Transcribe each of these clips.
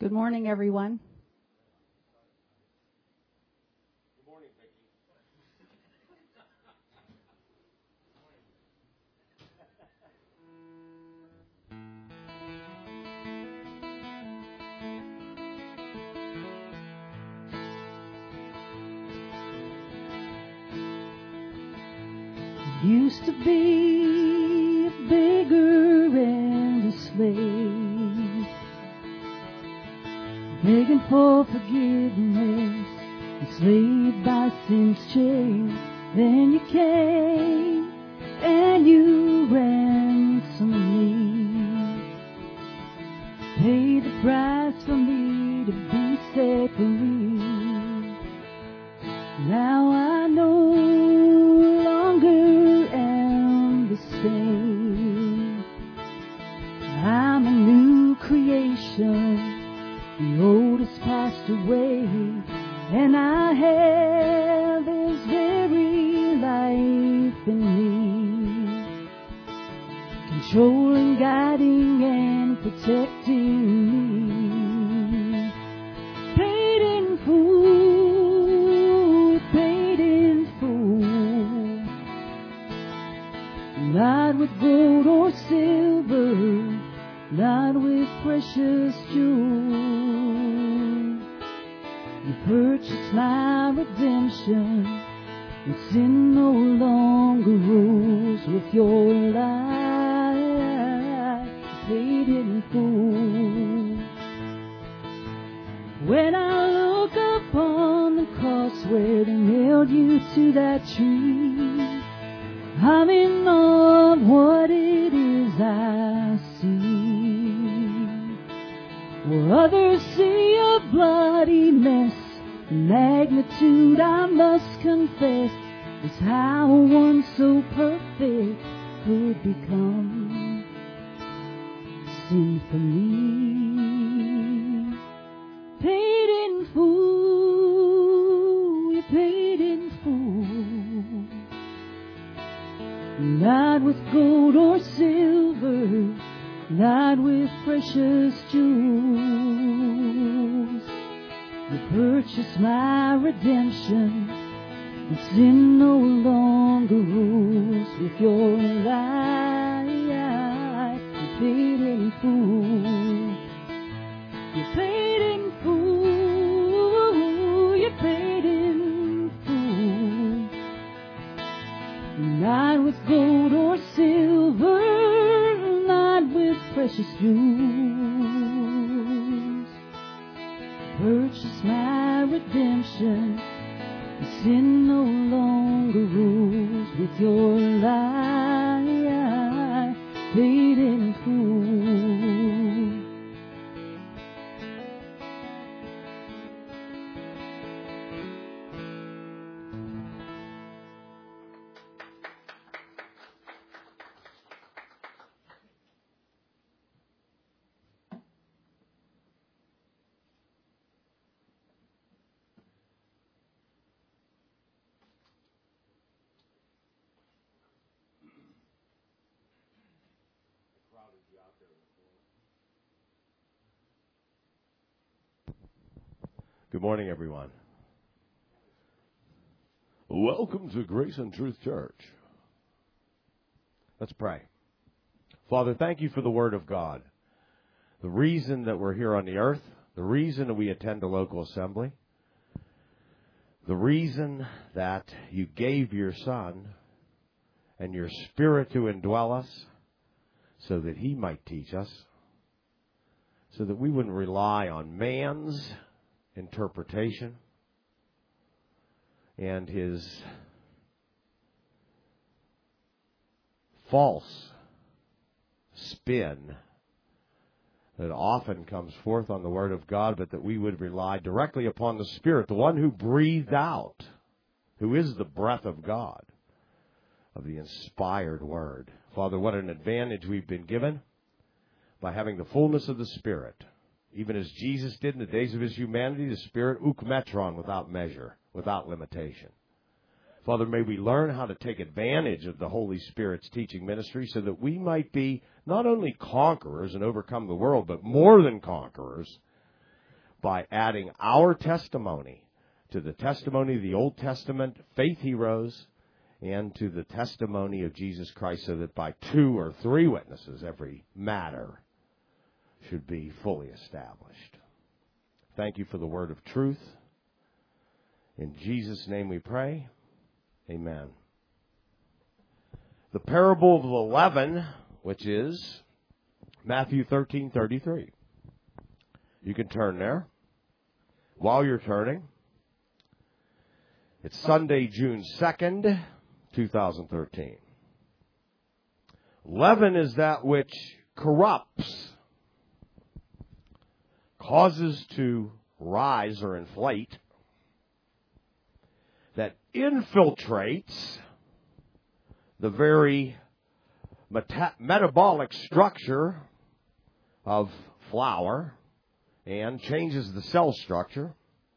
Good morning, everyone. Good morning, Vicki. Used to be a beggar and a slave, begging for forgiveness, enslaved by sin's chain. Then you came and you ransomed me, paid the price for me to be set free. Now I no longer am the same. I'm a new creation. The old has passed away, and I have His very life in me, controlling, guiding, and protecting me. Paid in full, paid in full, not with gold or silver, not with precious jewels. You purchased my redemption, and sin no longer rules. With your life, paid in full. When I look upon the cross where they nailed you to that tree, I'm in awe of what it is I see. Where others see a bloody mess, the magnitude I must confess is how one so perfect could become sin for me. Paid in full, you paid in full, not with gold or silver, not with precious jewels. You purchased my redemption, and sin no longer rules. With your life, you paid in full. You paid in full. You paid in full, not with gold or silver, not with precious jewels. Purchase my redemption, and sin no longer rules. With your life, paid in full. Good morning, everyone. Welcome to Grace and Truth Church. Let's pray. Father, thank you for the Word of God. The reason that we're here on the earth, the reason that we attend a local assembly, the reason that you gave your Son and your Spirit to indwell us so that He might teach us, so that we wouldn't rely on man's interpretation and his false spin that often comes forth on the Word of God, but that we would rely directly upon the Spirit, the one who breathed out, who is the breath of God, of the inspired Word. Father, what an advantage we've been given by having the fullness of the Spirit. Even as Jesus did in the days of His humanity, the Spirit, ukmetron, without measure, without limitation. Father, may we learn how to take advantage of the Holy Spirit's teaching ministry so that we might be not only conquerors and overcome the world, but more than conquerors by adding our testimony to the testimony of the Old Testament faith heroes and to the testimony of Jesus Christ, so that by 2 or 3 witnesses every matter should be fully established. Thank you for the word of truth. In Jesus' name we pray. Amen. The parable of the leaven, which is Matthew 13:33. You can turn there. While you're turning, it's Sunday, June 2nd, 2013. Leaven is that which corrupts, causes to rise or inflate, that infiltrates the very metabolic structure of flour and changes the cell structure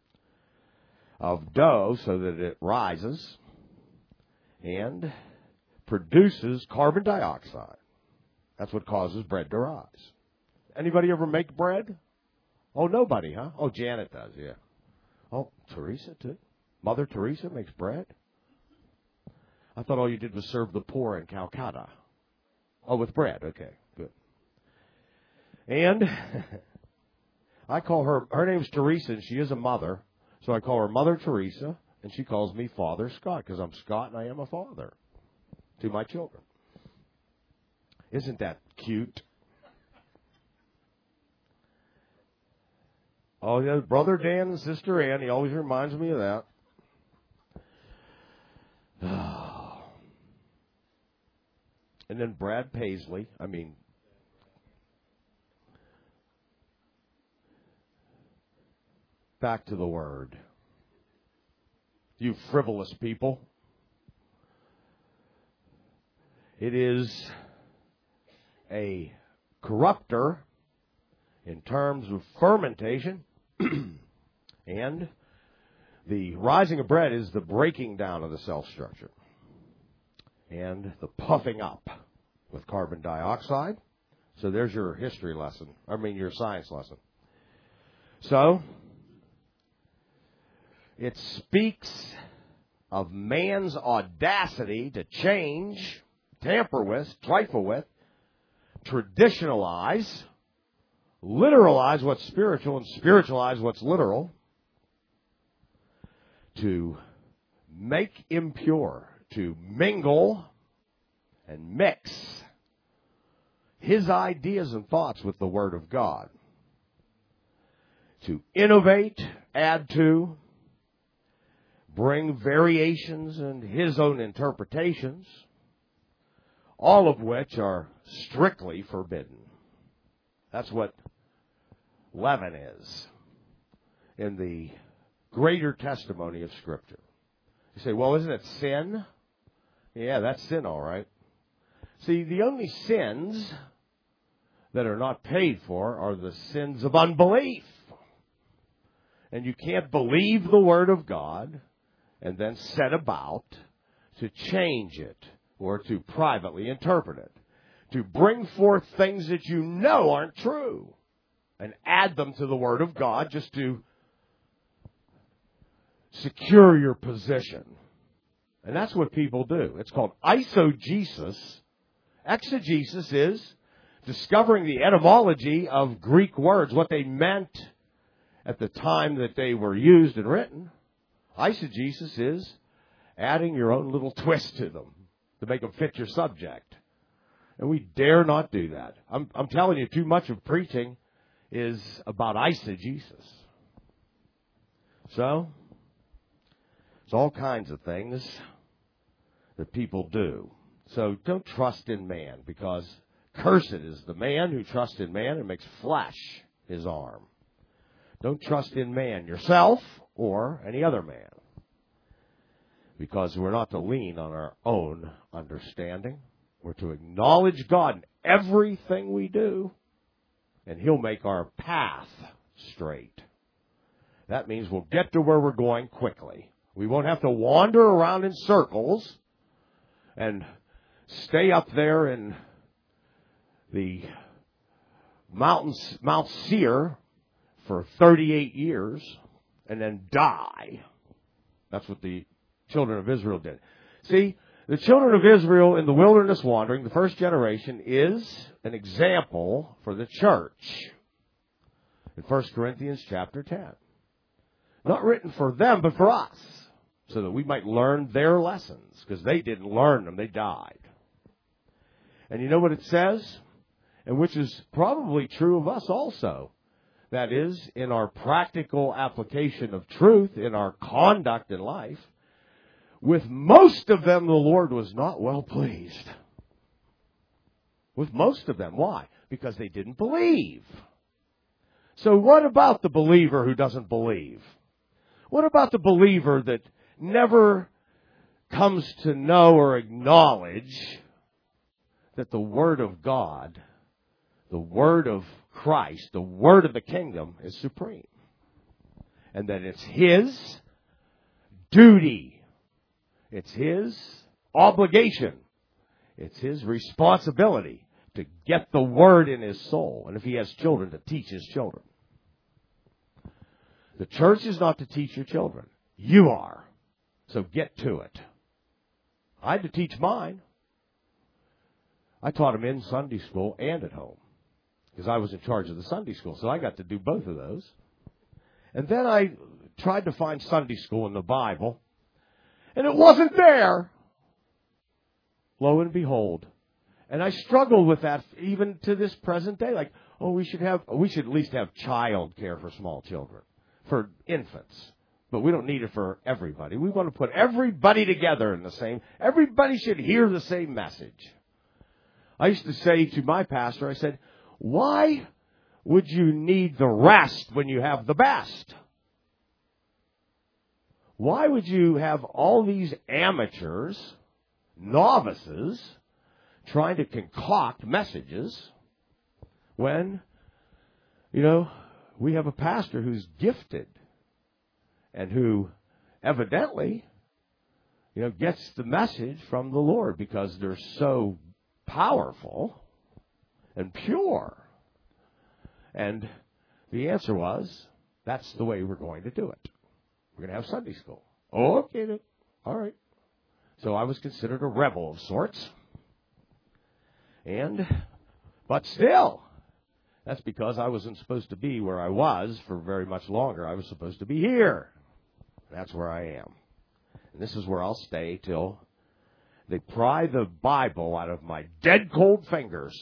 of dough so that it rises and produces carbon dioxide. That's what causes bread to rise. Anybody ever make bread? Oh, nobody, huh? Oh, Janet does, yeah. Oh, Teresa, too. Mother Teresa makes bread? I thought all you did was serve the poor in Calcutta. Oh, with bread. Okay, good. And I call her name's Teresa, and she is a mother, so I call her Mother Teresa, and she calls me Father Scott, because I'm Scott and I am a father to my children. Isn't that cute? Oh, yeah, Brother Dan and Sister Ann, he always reminds me of that. And then Brad Paisley, back to the Word. You frivolous people. It is a corrupter in terms of fermentation, and the rising of bread is the breaking down of the cell structure and the puffing up with carbon dioxide. So there's your history lesson. Your science lesson. So it speaks of man's audacity to change, tamper with, trifle with, traditionalize, literalize what's spiritual and spiritualize what's literal, to make impure, to mingle and mix his ideas and thoughts with the Word of God, to innovate, add to, bring variations and his own interpretations, all of which are strictly forbidden. That's what leaven is in the greater testimony of Scripture. You say, well, isn't it sin? Yeah, that's sin, all right. See, the only sins that are not paid for are the sins of unbelief. And you can't believe the Word of God and then set about to change it or to privately interpret it, to bring forth things that you know aren't true and add them to the Word of God just to secure your position. And that's what people do. It's called eisegesis. Exegesis is discovering the etymology of Greek words, what they meant at the time that they were used and written. Eisegesis is adding your own little twist to them to make them fit your subject. And we dare not do that. I'm telling you, too much of preaching is about eisegesis. So, it's all kinds of things that people do. So don't trust in man, because cursed is the man who trusts in man and makes flesh his arm. Don't trust in man, yourself or any other man, because we're not to lean on our own understanding. We're to acknowledge God in everything we do, and He'll make our path straight. That means we'll get to where we're going quickly. We won't have to wander around in circles and stay up there in the Mount Seir for 38 years and then die. That's what the children of Israel did. See, the children of Israel in the wilderness wandering, the first generation, is an example for the church in 1 Corinthians chapter 10. Not written for them, but for us, so that we might learn their lessons, because they didn't learn them, they died. And you know what it says? And which is probably true of us also. That is, in our practical application of truth, in our conduct in life, with most of them, the Lord was not well pleased. With most of them. Why? Because they didn't believe. So what about the believer who doesn't believe? What about the believer that never comes to know or acknowledge that the Word of God, the Word of Christ, the Word of the kingdom is supreme? And that it's His duty. It's His obligation. It's His responsibility to get the Word in His soul. And if He has children, to teach His children. The church is not to teach your children. You are. So get to it. I had to teach mine. I taught them in Sunday school and at home, because I was in charge of the Sunday school. So I got to do both of those. And then I tried to find Sunday school in the Bible. And it wasn't there. Lo and behold. And I struggled with that even to this present day. Like, we should at least have child care for small children, for infants. But we don't need it for everybody. We want to put everybody together in the same. Everybody should hear the same message. I used to say to my pastor, I said, why would you need the rest when you have the best? Why would you have all these amateurs, novices, trying to concoct messages when, we have a pastor who's gifted and who evidently, gets the message from the Lord because they're so powerful and pure? And the answer was, that's the way we're going to do it. We're going to have Sunday school. Oh, okay, then. All right. So I was considered a rebel of sorts. But still, that's because I wasn't supposed to be where I was for very much longer. I was supposed to be here. That's where I am. And this is where I'll stay till they pry the Bible out of my dead cold fingers.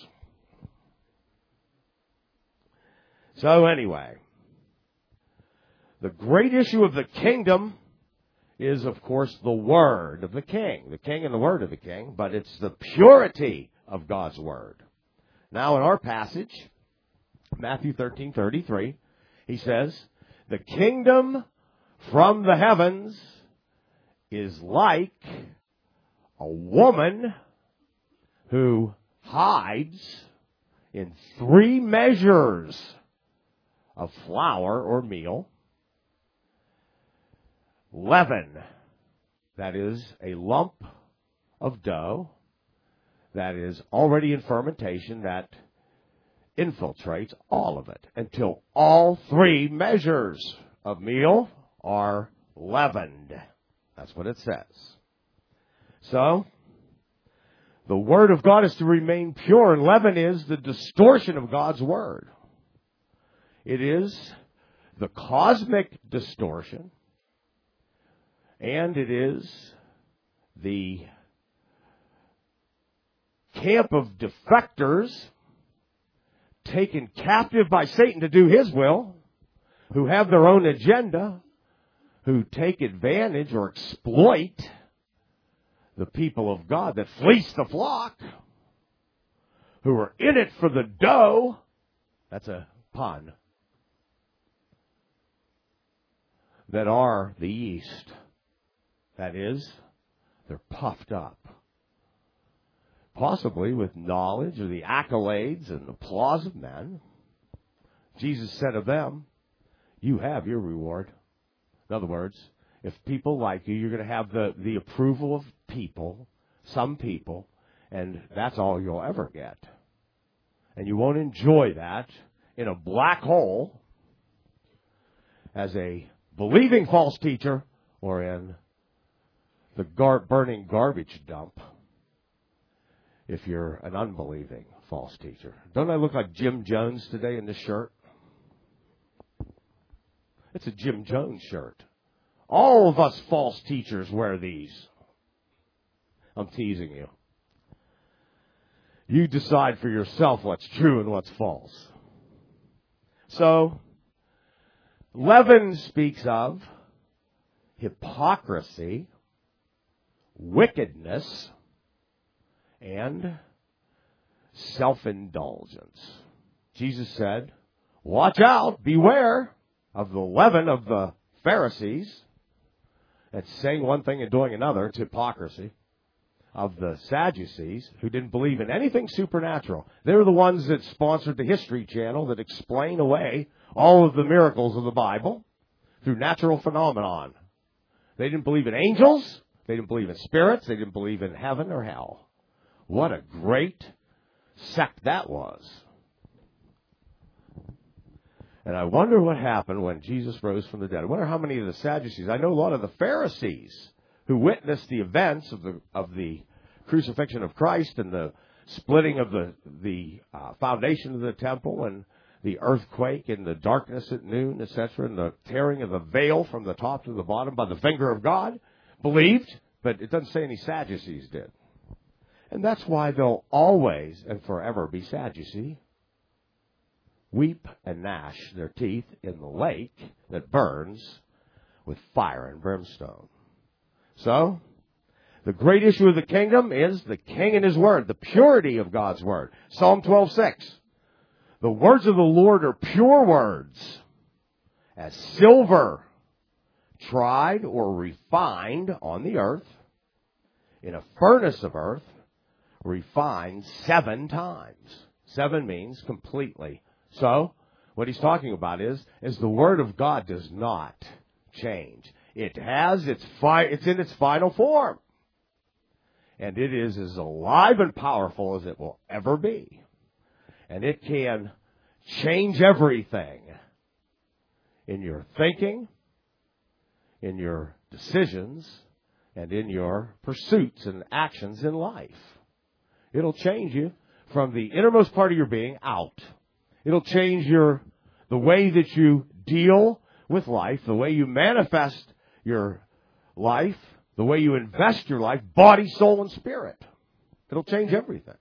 So anyway, the great issue of the kingdom is, of course, the word of the king and the word of the king, but it's the purity of God's word. Now, in our passage, Matthew 13:33, he says, the kingdom from the heavens is like a woman who hides in 3 measures of flour or meal, leaven, that is a lump of dough that is already in fermentation that infiltrates all of it until all 3 measures of meal are leavened. That's what it says. So, the Word of God is to remain pure, and leaven is the distortion of God's Word. It is the cosmic distortion, and it is the camp of defectors taken captive by Satan to do his will, who have their own agenda, who take advantage or exploit the people of God that fleece the flock, who are in it for the dough. That's a pun. That are the yeast. That is, they're puffed up. Possibly with knowledge or the accolades and applause of men. Jesus said of them, you have your reward. In other words, if people like you, you're going to have the approval of people, some people, and that's all you'll ever get. And you won't enjoy that in a black hole as a believing false teacher or in the burning garbage dump if you're an unbelieving false teacher. Don't I look like Jim Jones today in this shirt? It's a Jim Jones shirt. All of us false teachers wear these. I'm teasing you. You decide for yourself what's true and what's false. So, leaven speaks of hypocrisy, wickedness, and self-indulgence. Jesus said, watch out, beware of the leaven of the Pharisees. That's saying one thing and doing another. It's hypocrisy. Of the Sadducees, who didn't believe in anything supernatural. They're the ones that sponsored the History Channel that explain away all of the miracles of the Bible through natural phenomenon. They didn't believe in angels. They didn't believe in spirits. They didn't believe in heaven or hell. What a great sect that was. And I wonder what happened when Jesus rose from the dead. I wonder how many of the Sadducees, I know a lot of the Pharisees, who witnessed the events of the crucifixion of Christ and the splitting of the foundation of the temple and the earthquake and the darkness at noon, etc., and the tearing of the veil from the top to the bottom by the finger of God, believed, but it doesn't say any Sadducees did. And that's why they'll always and forever be Sadducee. Weep and gnash their teeth in the lake that burns with fire and brimstone. So, the great issue of the kingdom is the king and his word, the purity of God's word. Psalm 12:6. The words of the Lord are pure words, as silver tried or refined on the earth, in a furnace of earth, refined 7 times. 7 means completely. So, what he's talking about is the word of God does not change. It's in its final form. And it is as alive and powerful as it will ever be. And it can change everything in your thinking, in your decisions, and in your pursuits and actions in life. It'll change you from the innermost part of your being out. It'll change the way that you deal with life, the way you manifest your life, the way you invest your life, body, soul, and spirit. It'll change everything.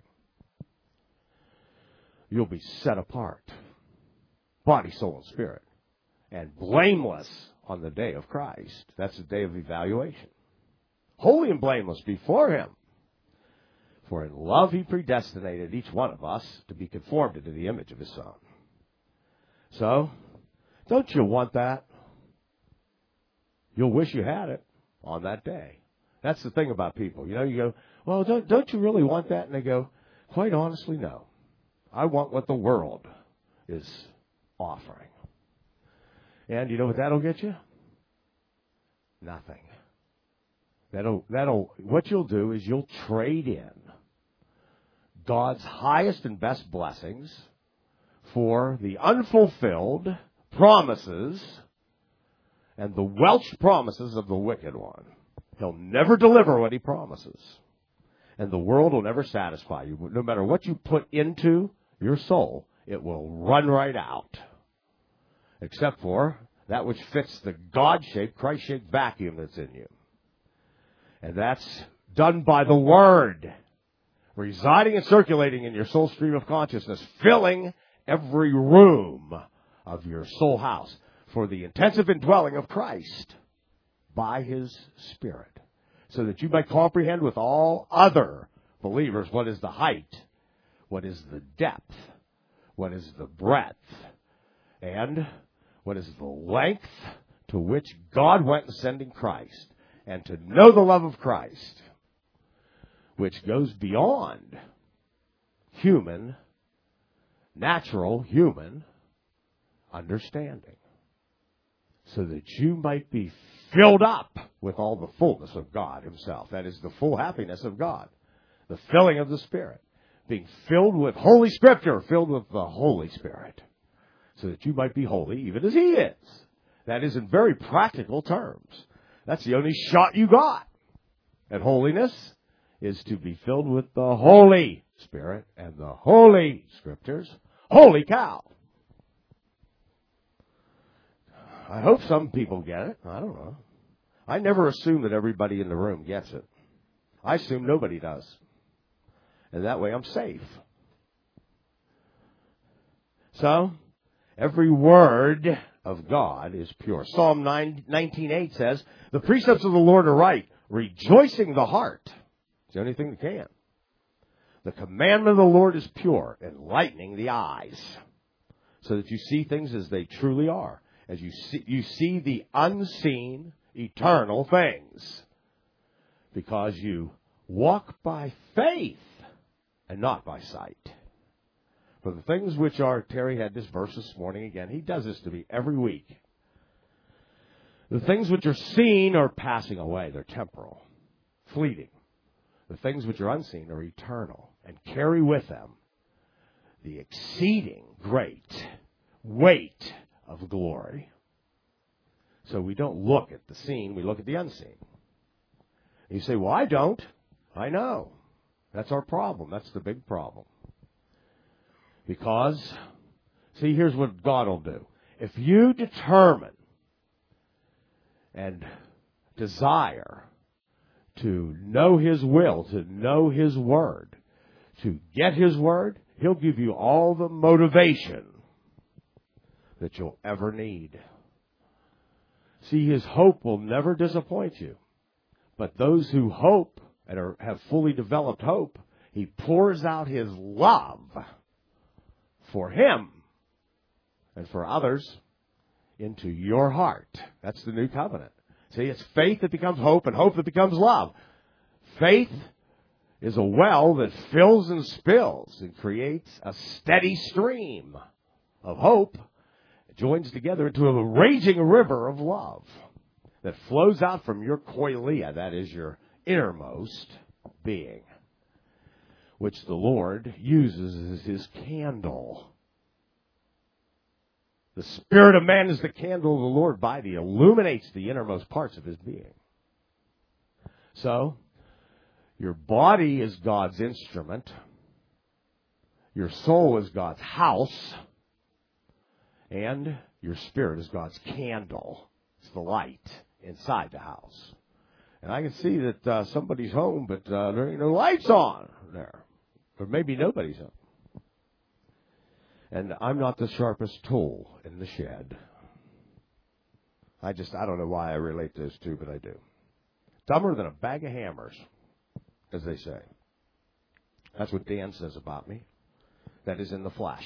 You'll be set apart, body, soul, and spirit, and blameless on the day of Christ. That's the day of evaluation. Holy and blameless before Him. For in love He predestinated each one of us to be conformed into the image of His Son. So, don't you want that? You'll wish you had it on that day. That's the thing about people. You know, you go, well, don't you really want that? And they go, quite honestly, no. I want what the world is offering. And you know what that'll get you? Nothing. What you'll do is you'll trade in God's highest and best blessings for the unfulfilled promises and the welched promises of the wicked one. He'll never deliver what he promises. And the world will never satisfy you. No matter what you put into your soul, it will run right out. Except for that which fits the God-shaped, Christ-shaped vacuum that's in you. And that's done by the Word, residing and circulating in your soul stream of consciousness, filling every room of your soul house for the intensive indwelling of Christ by His Spirit, so that you might comprehend with all other believers what is the height, what is the depth, what is the breadth, and what is the length to which God went in sending Christ, and to know the love of Christ, which goes beyond natural human understanding, so that you might be filled up with all the fullness of God Himself. That is the full happiness of God, the filling of the Spirit, being filled with Holy Scripture, filled with the Holy Spirit, so that you might be holy even as He is. That is in very practical terms. That's the only shot you got at holiness, is to be filled with the Holy Spirit and the Holy Scriptures. Holy cow! I hope some people get it. I don't know. I never assume that everybody in the room gets it. I assume nobody does. And that way I'm safe. So, every word of God is pure. Psalm 19:8 says, the precepts of the Lord are right, rejoicing the heart. It's the only thing that can. The commandment of the Lord is pure, enlightening the eyes, so that you see things as they truly are. As you see the unseen, eternal things, because you walk by faith and not by sight. For the things which are, Terry had this verse this morning again. He does this to me every week. The things which are seen are passing away. They're temporal, fleeting. The things which are unseen are eternal and carry with them the exceeding great weight of glory. So we don't look at the seen, we look at the unseen. And you say, well, I don't. I know. That's our problem. That's the big problem. Because, see, here's what God will do. If you determine and desire to know His will, to know His Word, to get His Word, He'll give you all the motivation that you'll ever need. See, His hope will never disappoint you. But those who hope and have fully developed hope, He pours out His love for Him and for others into your heart. That's the new covenant. See, it's faith that becomes hope and hope that becomes love. Faith is a well that fills and spills and creates a steady stream of hope. It joins together into a raging river of love that flows out from your koilia, that is your innermost being, which the Lord uses as His candle. The spirit of man is the candle of the Lord by thee, illuminates the innermost parts of his being. So, your body is God's instrument. Your soul is God's house. And your spirit is God's candle. It's the light inside the house. And I can see that somebody's home, but there ain't no lights on there. Or maybe nobody's home. And I'm not the sharpest tool in the shed. I don't know why I relate those two, but I do. Dumber than a bag of hammers, as they say. That's what Dan says about me. That is in the flesh.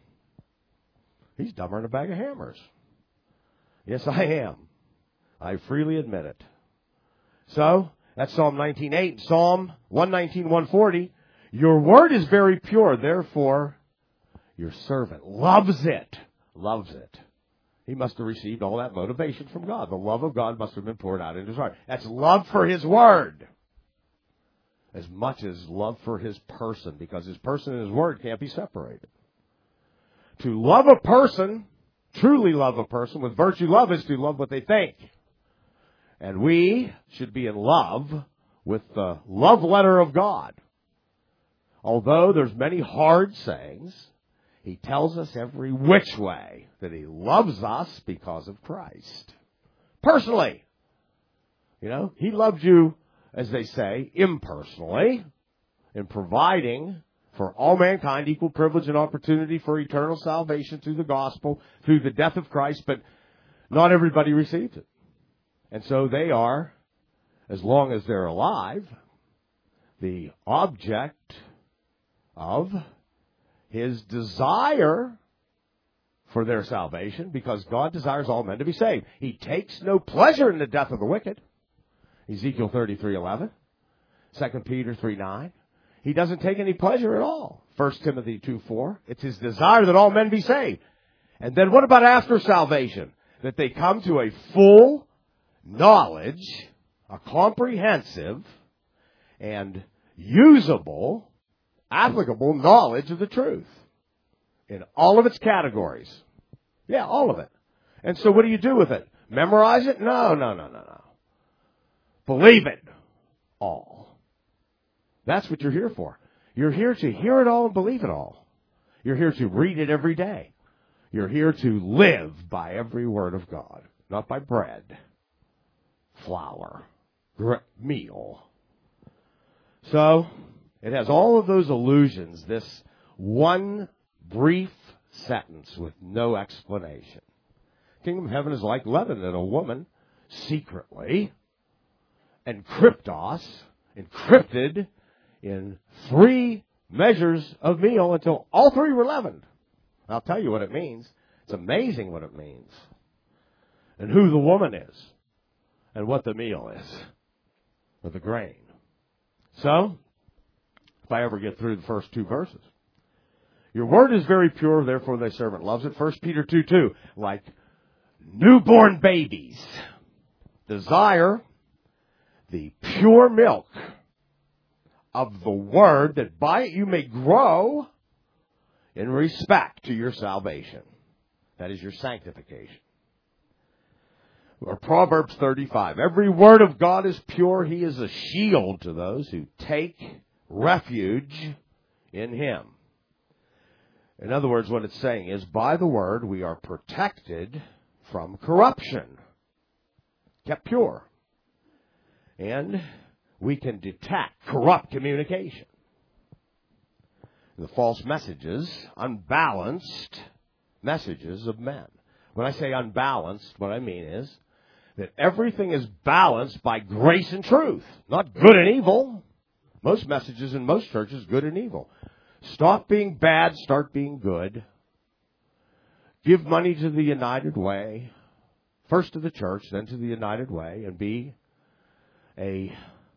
He's dumber than a bag of hammers. Yes, I am. I freely admit it. So, that's Psalm 19:8. Psalm 119, 140. Your word is very pure, therefore your servant loves it. Loves it. He must have received all that motivation from God. The love of God must have been poured out into his heart. That's love for His word. As much as love for His person, because His person and His word can't be separated. To love a person, truly love a person with virtue love, is to love what they think. And we should be in love with the love letter of God. Although there's many hard sayings, He tells us every which way that He loves us because of Christ. Personally. You know, He loved you, as they say, impersonally, in providing for all mankind equal privilege and opportunity for eternal salvation through the gospel, through the death of Christ, but not everybody receives it. And so they are, as long as they're alive, the object of His desire for their salvation, because God desires all men to be saved. He takes no pleasure in the death of the wicked. Ezekiel 33:11, 2 Peter 3:9. He doesn't take any pleasure at all. 1 Timothy 2:4. It's His desire that all men be saved. And then what about after salvation? That they come to a full knowledge, a comprehensive and usable, applicable knowledge of the truth in all of its categories. Yeah, all of it. And so what do you do with it? Memorize it? No. Believe it all. That's what you're here for. You're here to hear it all and believe it all. You're here to read it every day. You're here to live by every word of God, not by bread, flour, meal. So it has all of those allusions, this one brief sentence with no explanation. Kingdom of heaven is like leaven that a woman secretly encrypted in 3 measures of meal until all 3 were leavened. I'll tell you what it means. It's amazing what it means. And who the woman is. And what the meal is. Or the grain. So, if I ever get through the first 2 verses. Your word is very pure, therefore thy servant loves it. 1 Peter 2:2. Like newborn babies, desire the pure milk of the word, that by it you may grow in respect to your salvation. That is your sanctification. Or Proverbs 35. Every word of God is pure. He is a shield to those who take refuge in Him. In other words, what it's saying is, by the word we are protected from corruption, kept pure. And we can detect corrupt communication. The false messages, unbalanced messages of men. When I say unbalanced, what I mean is that everything is balanced by grace and truth, not good and evil. Most messages in most churches, good and evil. Stop being bad, start being good. Give money to the United Way, first to the church, then to the United Way, and be a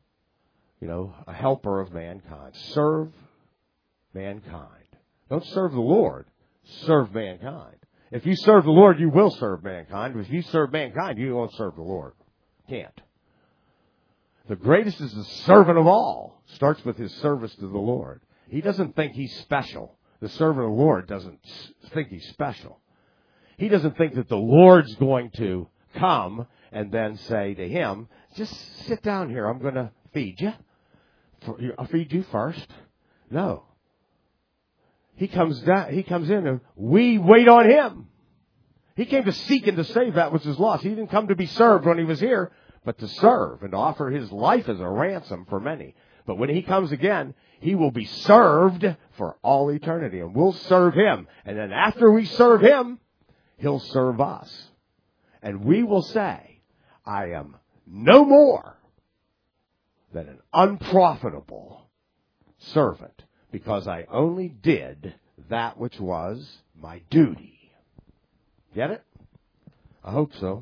helper of mankind. Serve mankind. Don't serve the Lord. Serve mankind. If you serve the Lord, you will serve mankind. If you serve mankind, you won't serve the Lord. Can't. The greatest is the servant of all. Starts with his service to the Lord. He doesn't think he's special. The servant of the Lord doesn't think he's special. He doesn't think that the Lord's going to come and then say to him, just sit down here. I'm going to feed you. I'll feed you first. No. He comes in and we wait on him. He came to seek and to save that which is lost. He didn't come to be served when he was here, but to serve and to offer his life as a ransom for many. But when he comes again, he will be served for all eternity, and we'll serve him. And then after we serve him, he'll serve us. And we will say, I am no more than an unprofitable servant, because I only did that which was my duty. Get it? I hope so.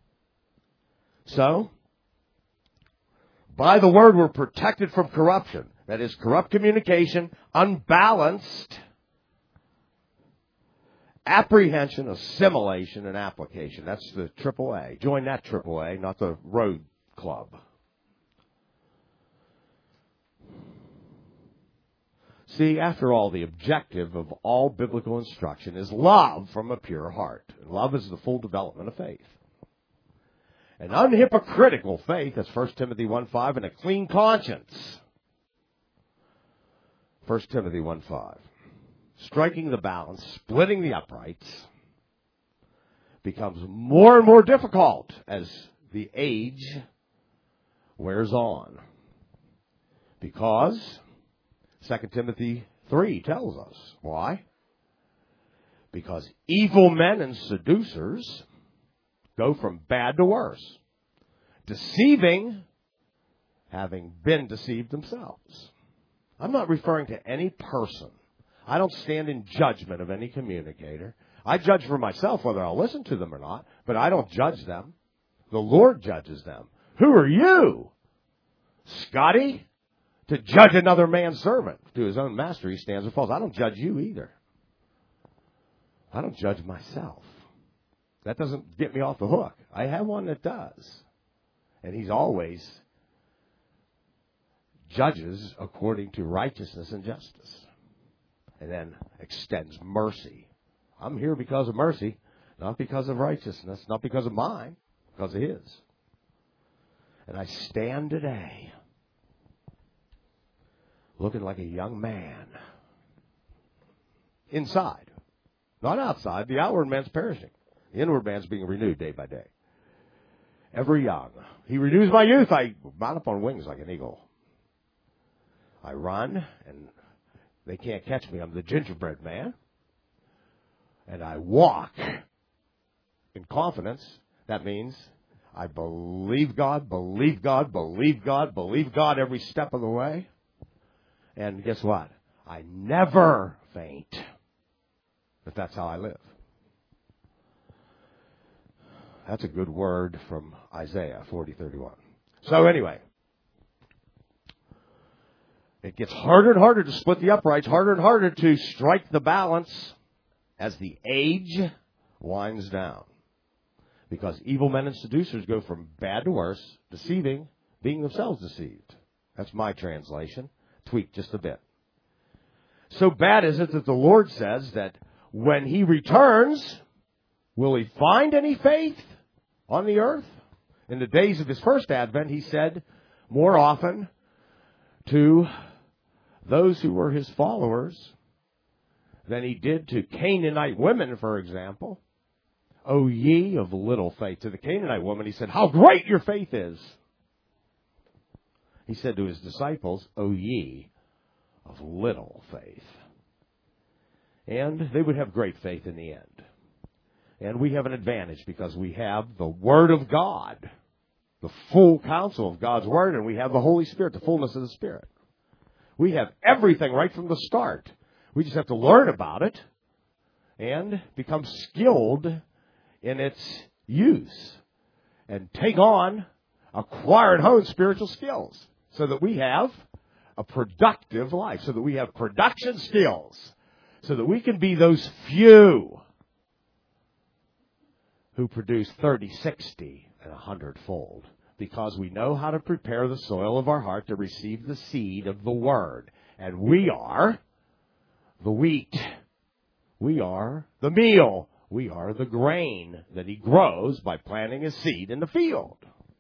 So, by the word we're protected from corruption. That is corrupt communication, unbalanced apprehension, assimilation, and application. That's the AAA. Join that AAA, not the road club. See, after all, the objective of all biblical instruction is love from a pure heart. And love is the full development of faith. An unhypocritical faith, that's 1 Timothy 1:5, and a clean conscience. 1 Timothy 1:5. Striking the balance, splitting the uprights, becomes more and more difficult as the age wears on. Because 2 Timothy 3 tells us. Why? Because evil men and seducers go from bad to worse, deceiving, having been deceived themselves. I'm not referring to any person. I don't stand in judgment of any communicator. I judge for myself whether I'll listen to them or not, but I don't judge them. The Lord judges them. Who are you, Scotty, to judge another man's servant? To his own master he stands or falls. I don't judge you either. I don't judge myself. That doesn't get me off the hook. I have one that does. And he's always judges according to righteousness and justice. And then extends mercy. I'm here because of mercy. Not because of righteousness, not because of mine, because of His. And I stand today looking like a young man. Inside. Not outside. The outward man's perishing. The inward man's being renewed day by day. Ever young. He renews my youth. I mount up on wings like an eagle. I run, and they can't catch me. I'm the gingerbread man. And I walk in confidence. That means I believe God, believe God, believe God, believe God every step of the way. And guess what? I never faint. But that's how I live. That's a good word from Isaiah 40:31. So anyway, it gets harder and harder to split the uprights, harder and harder to strike the balance as the age winds down. Because evil men and seducers go from bad to worse, deceiving, being themselves deceived. That's my translation, tweaked just a bit. So bad is it that the Lord says that when He returns, will He find any faith on the earth? In the days of His first advent, He said more often to those who were His followers than He did to Canaanite women, for example. O ye of little faith. To the Canaanite woman, He said, how great your faith is. He said to His disciples, O ye of little faith. And they would have great faith in the end. And we have an advantage because we have the Word of God, the full counsel of God's Word, and we have the Holy Spirit, the fullness of the Spirit. We have everything right from the start. We just have to learn about it and become skilled in its use and take on, acquire and hone spiritual skills so that we have a productive life, so that we have production skills, so that we can be those few who produce 30, 60, and 100-fold, because we know how to prepare the soil of our heart to receive the seed of the Word. And we are the wheat. We are the meal. We are the grain that He grows by planting His seed in the field.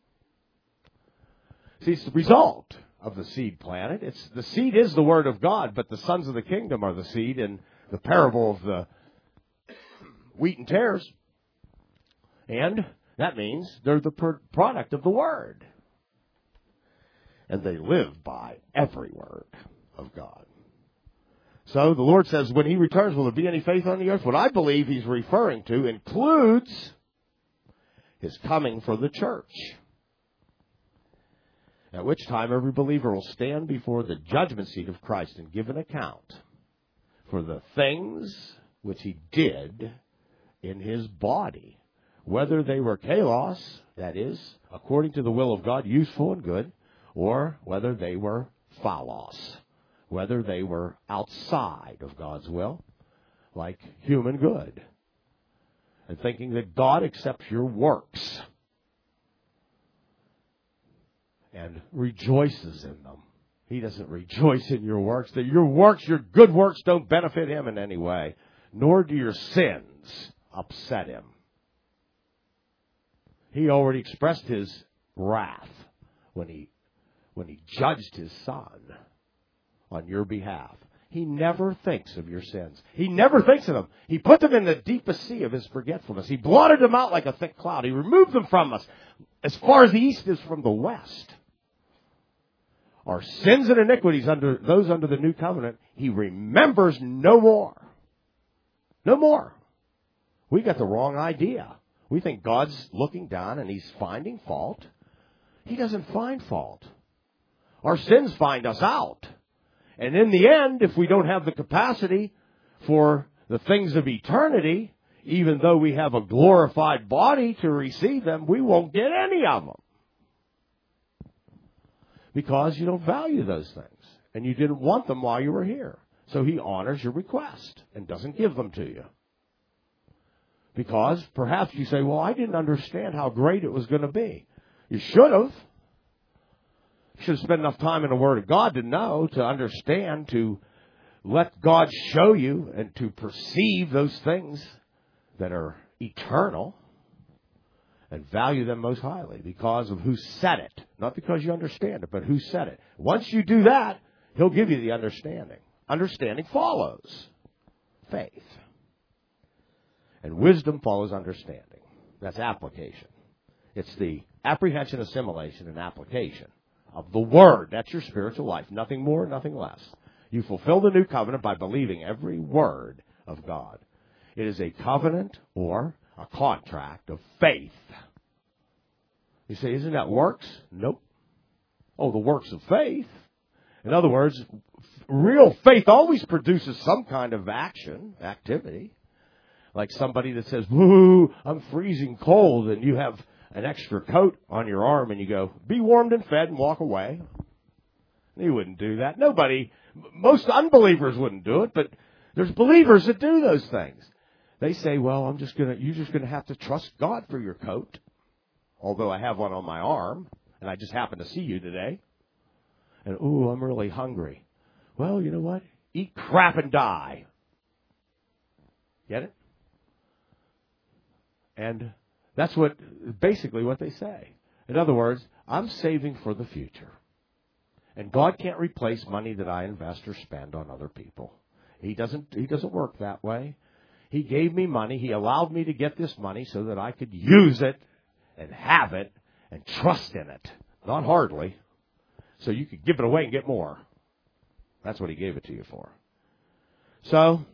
See, it's the result of the seed planted. The seed is the Word of God, but the sons of the kingdom are the seed in the parable of the wheat and tares. And that means they're the product of the Word. And they live by every word of God. So the Lord says, when He returns, will there be any faith on the earth? What I believe He's referring to includes His coming for the church. At which time every believer will stand before the judgment seat of Christ and give an account for the things which He did in His body. Whether they were kalos, that is, according to the will of God, useful and good, or whether they were phalos, whether they were outside of God's will, like human good, and thinking that God accepts your works and rejoices in them. He doesn't rejoice in your works. That your works, your good works, don't benefit Him in any way, nor do your sins upset Him. He already expressed His wrath when he judged His Son on your behalf. He never thinks of your sins. He never thinks of them. He put them in the deepest sea of His forgetfulness. He blotted them out like a thick cloud. He removed them from us as far as the east is from the west. Our sins and iniquities, those under the new covenant, He remembers no more. No more. We got the wrong idea. We think God's looking down and He's finding fault. He doesn't find fault. Our sins find us out. And in the end, if we don't have the capacity for the things of eternity, even though we have a glorified body to receive them, we won't get any of them. Because you don't value those things. And you didn't want them while you were here. So He honors your request and doesn't give them to you. Because perhaps you say, well, I didn't understand how great it was going to be. You should have. You should have spent enough time in the Word of God to know, to understand, to let God show you and to perceive those things that are eternal, and value them most highly because of who said it. Not because you understand it, but who said it. Once you do that, He'll give you the understanding. Understanding follows faith. And wisdom follows understanding. That's application. It's the apprehension, assimilation, and application of the Word. That's your spiritual life. Nothing more, nothing less. You fulfill the new covenant by believing every word of God. It is a covenant or a contract of faith. You say, isn't that works? Nope. Oh, the works of faith. In other words, real faith always produces some kind of action, activity. Like somebody that says, woo, I'm freezing cold, and you have an extra coat on your arm, and you go, be warmed and fed and walk away. You wouldn't do that. Most unbelievers wouldn't do it, but there's believers that do those things. They say, well, you're just going to have to trust God for your coat. Although I have one on my arm, and I just happen to see you today. And, ooh, I'm really hungry. Well, you know what? Eat crap and die. Get it? And that's basically what they say. In other words, I'm saving for the future. And God can't replace money that I invest or spend on other people. He doesn't work that way. He gave me money. He allowed me to get this money so that I could use it and have it and trust in it. Not hardly. So you could give it away and get more. That's what He gave it to you for. So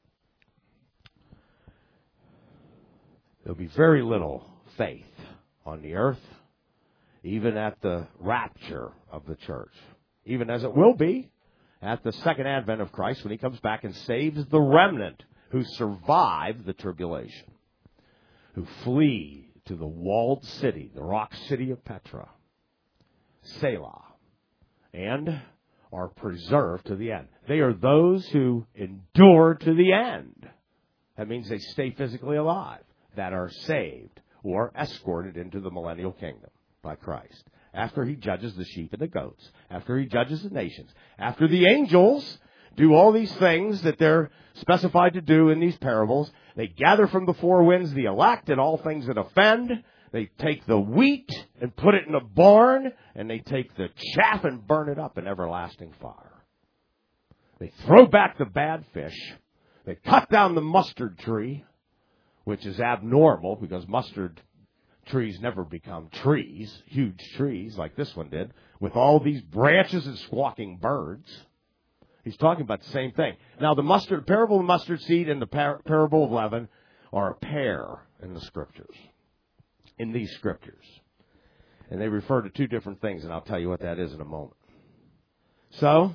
there'll be very little faith on the earth, even at the rapture of the church. Even as it will be at the second advent of Christ when He comes back and saves the remnant who survive the tribulation, who flee to the walled city, the rock city of Petra, Selah, and are preserved to the end. They are those who endure to the end. That means they stay physically alive, that are saved or escorted into the millennial kingdom by Christ. After He judges the sheep and the goats, after He judges the nations, after the angels do all these things that they're specified to do in these parables, they gather from the four winds the elect and all things that offend. They take the wheat and put it in a barn, and they take the chaff and burn it up in everlasting fire. They throw back the bad fish. They cut down the mustard tree, which is abnormal because mustard trees never become trees, huge trees like this one did, with all these branches and squawking birds. He's talking about the same thing. Now, the parable of the mustard seed and the parable of leaven are a pair in the Scriptures, in these Scriptures. And they refer to two different things, and I'll tell you what that is in a moment. So,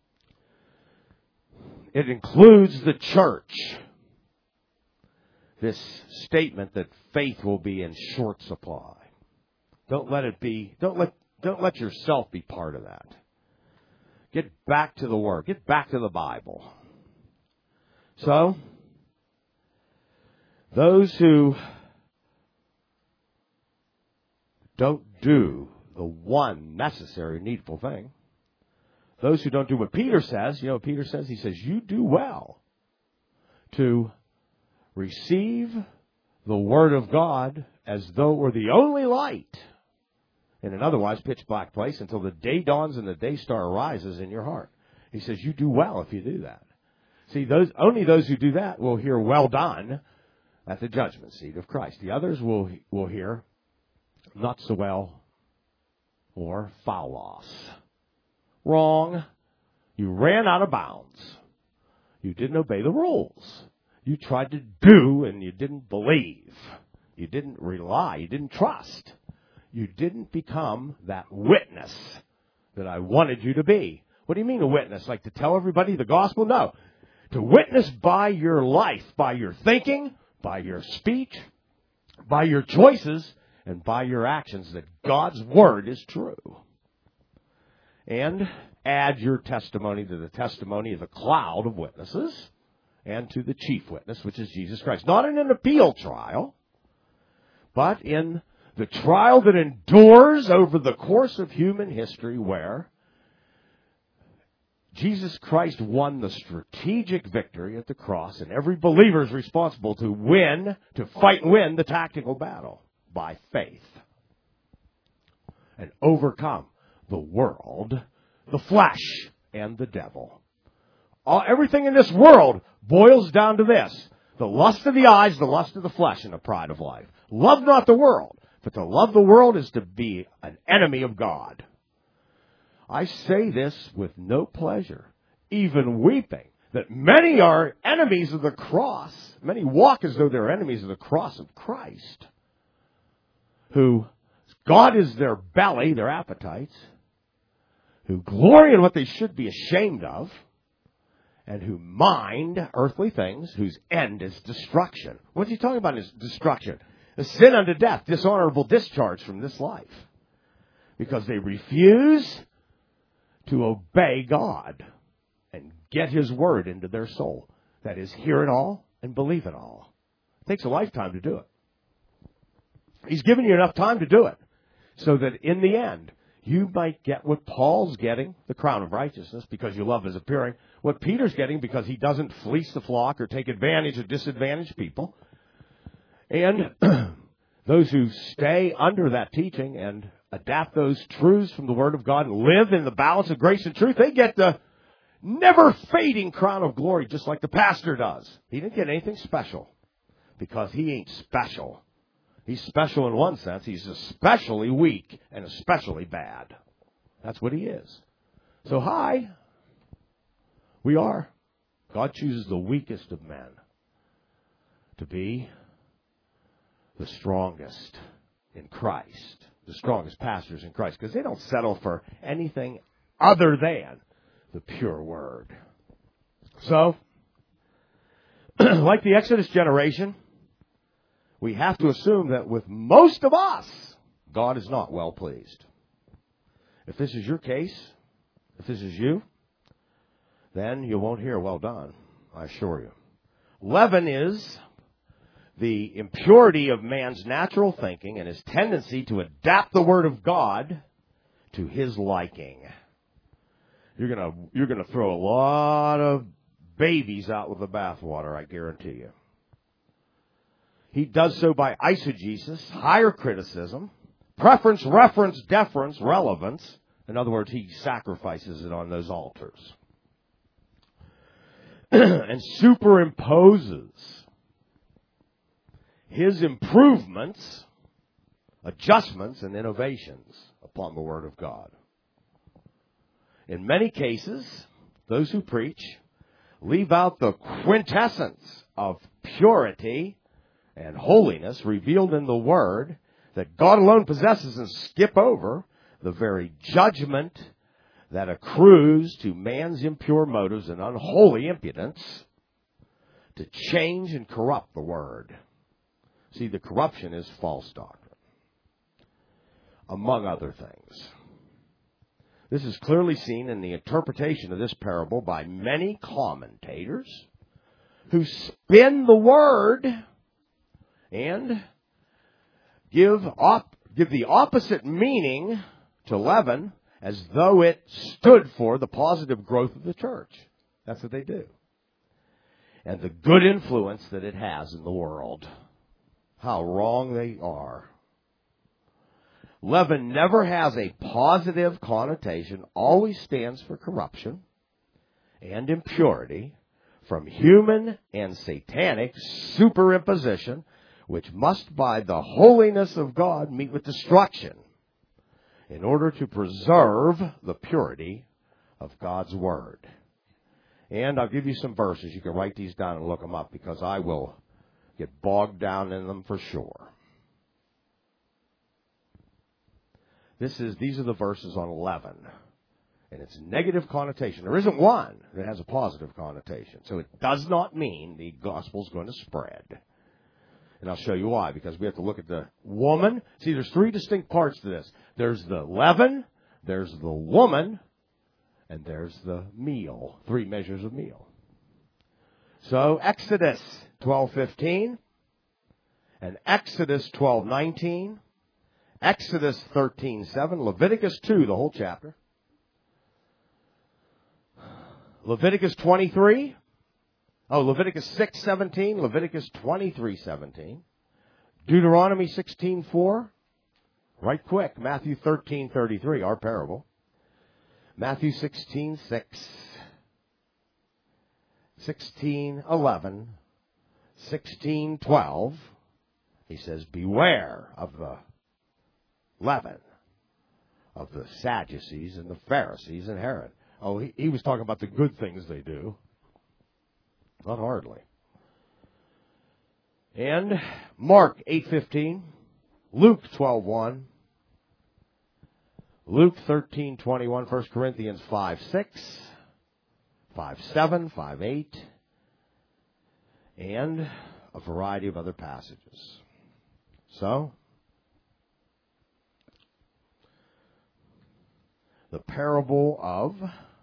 it includes the church. This statement that faith will be in short supply. Don't let yourself be part of that. Get back to the Word. Get back to the Bible. So, those who don't do the one necessary, needful thing, those who don't do what Peter says, Peter says, he says, you do well to receive the Word of God as though it were the only light in an otherwise pitch black place until the day dawns and the day star arises in your heart. He says, you do well if you do that. See, only those who do that will hear well done at the judgment seat of Christ. The others will hear not so well or foul loss. Wrong. You ran out of bounds. You didn't obey the rules. You tried to do and you didn't believe. You didn't rely. You didn't trust. You didn't become that witness that I wanted you to be. What do you mean a witness? Like to tell everybody the gospel? No. To witness by your life, by your thinking, by your speech, by your choices, and by your actions that God's Word is true. And add your testimony to the testimony of the cloud of witnesses and to the chief witness, which is Jesus Christ. Not in an appeal trial, but in the trial that endures over the course of human history where Jesus Christ won the strategic victory at the cross, and every believer is responsible to fight and win the tactical battle by faith and overcome the world, the flesh, and the devil. Everything in this world boils down to this: the lust of the eyes, the lust of the flesh, and the pride of life. Love not the world, but to love the world is to be an enemy of God. I say this with no pleasure, even weeping, that many are enemies of the cross. Many walk as though they're enemies of the cross of Christ, who God is their belly, their appetites, who glory in what they should be ashamed of, and who mind earthly things, whose end is destruction. What's he talking about is destruction? A sin unto death, dishonorable discharge from this life. Because they refuse to obey God and get His word into their soul. That is, hear it all and believe it all. It takes a lifetime to do it. He's given you enough time to do it, so that in the end, you might get what Paul's getting, the crown of righteousness, because you love His appearing. What Peter's getting, because he doesn't fleece the flock or take advantage of disadvantaged people. And those who stay under that teaching and adapt those truths from the Word of God and live in the balance of grace and truth, they get the never-fading crown of glory, just like the pastor does. He didn't get anything special, because he ain't special. He's special in one sense. He's especially weak and especially bad. That's what he is. So we are. God chooses the weakest of men to be the strongest in Christ, the strongest pastors in Christ, because they don't settle for anything other than the pure word. So, like the Exodus generation, we have to assume that with most of us, God is not well pleased. If this is your case, if this is you, then you won't hear well done, I assure you. Leaven is the impurity of man's natural thinking and his tendency to adapt the Word of God to his liking. You're gonna throw a lot of babies out with the bathwater, I guarantee you. He does so by eisegesis, higher criticism, preference, reference, deference, relevance. In other words, he sacrifices it on those altars. And superimposes his improvements, adjustments, and innovations upon the Word of God. In many cases, those who preach leave out the quintessence of purity and holiness revealed in the Word that God alone possesses, and skip over the very judgment that accrues to man's impure motives and unholy impudence to change and corrupt the Word. See, the corruption is false doctrine, among other things. This is clearly seen in the interpretation of this parable by many commentators who spin the Word and give the opposite meaning to leaven, as though it stood for the positive growth of the church. That's what they do. And the good influence that it has in the world. How wrong they are. Leaven never has a positive connotation, always stands for corruption and impurity from human and satanic superimposition, which must by the holiness of God meet with destruction in order to preserve the purity of God's Word. And I'll give you some verses. You can write these down and look them up, because I will get bogged down in them for sure. These are the verses on leaven and its negative connotation. There isn't one that has a positive connotation. So it does not mean the gospel is going to spread. And I'll show you why, because we have to look at the woman. See, there's three distinct parts to this. There's the leaven, there's the woman, and there's the meal. 3 measures of meal. So Exodus 12:15 and Exodus 12:19, Exodus 13:7, Leviticus 2, the whole chapter, Leviticus 23. Oh, Leviticus 6:17. Leviticus 23:17. Deuteronomy 16:4. Right quick. Matthew 13:33, our parable. Matthew 16:6. 16:11. 16:12. He says, beware of the leaven of the Sadducees and the Pharisees and Herod. Oh, he was talking about the good things they do. Not hardly. And Mark 8:15, Luke 12:1, Luke 13:21, 1 Corinthians 5:6, 5:7, 5:8, and a variety of other passages. So, the parable of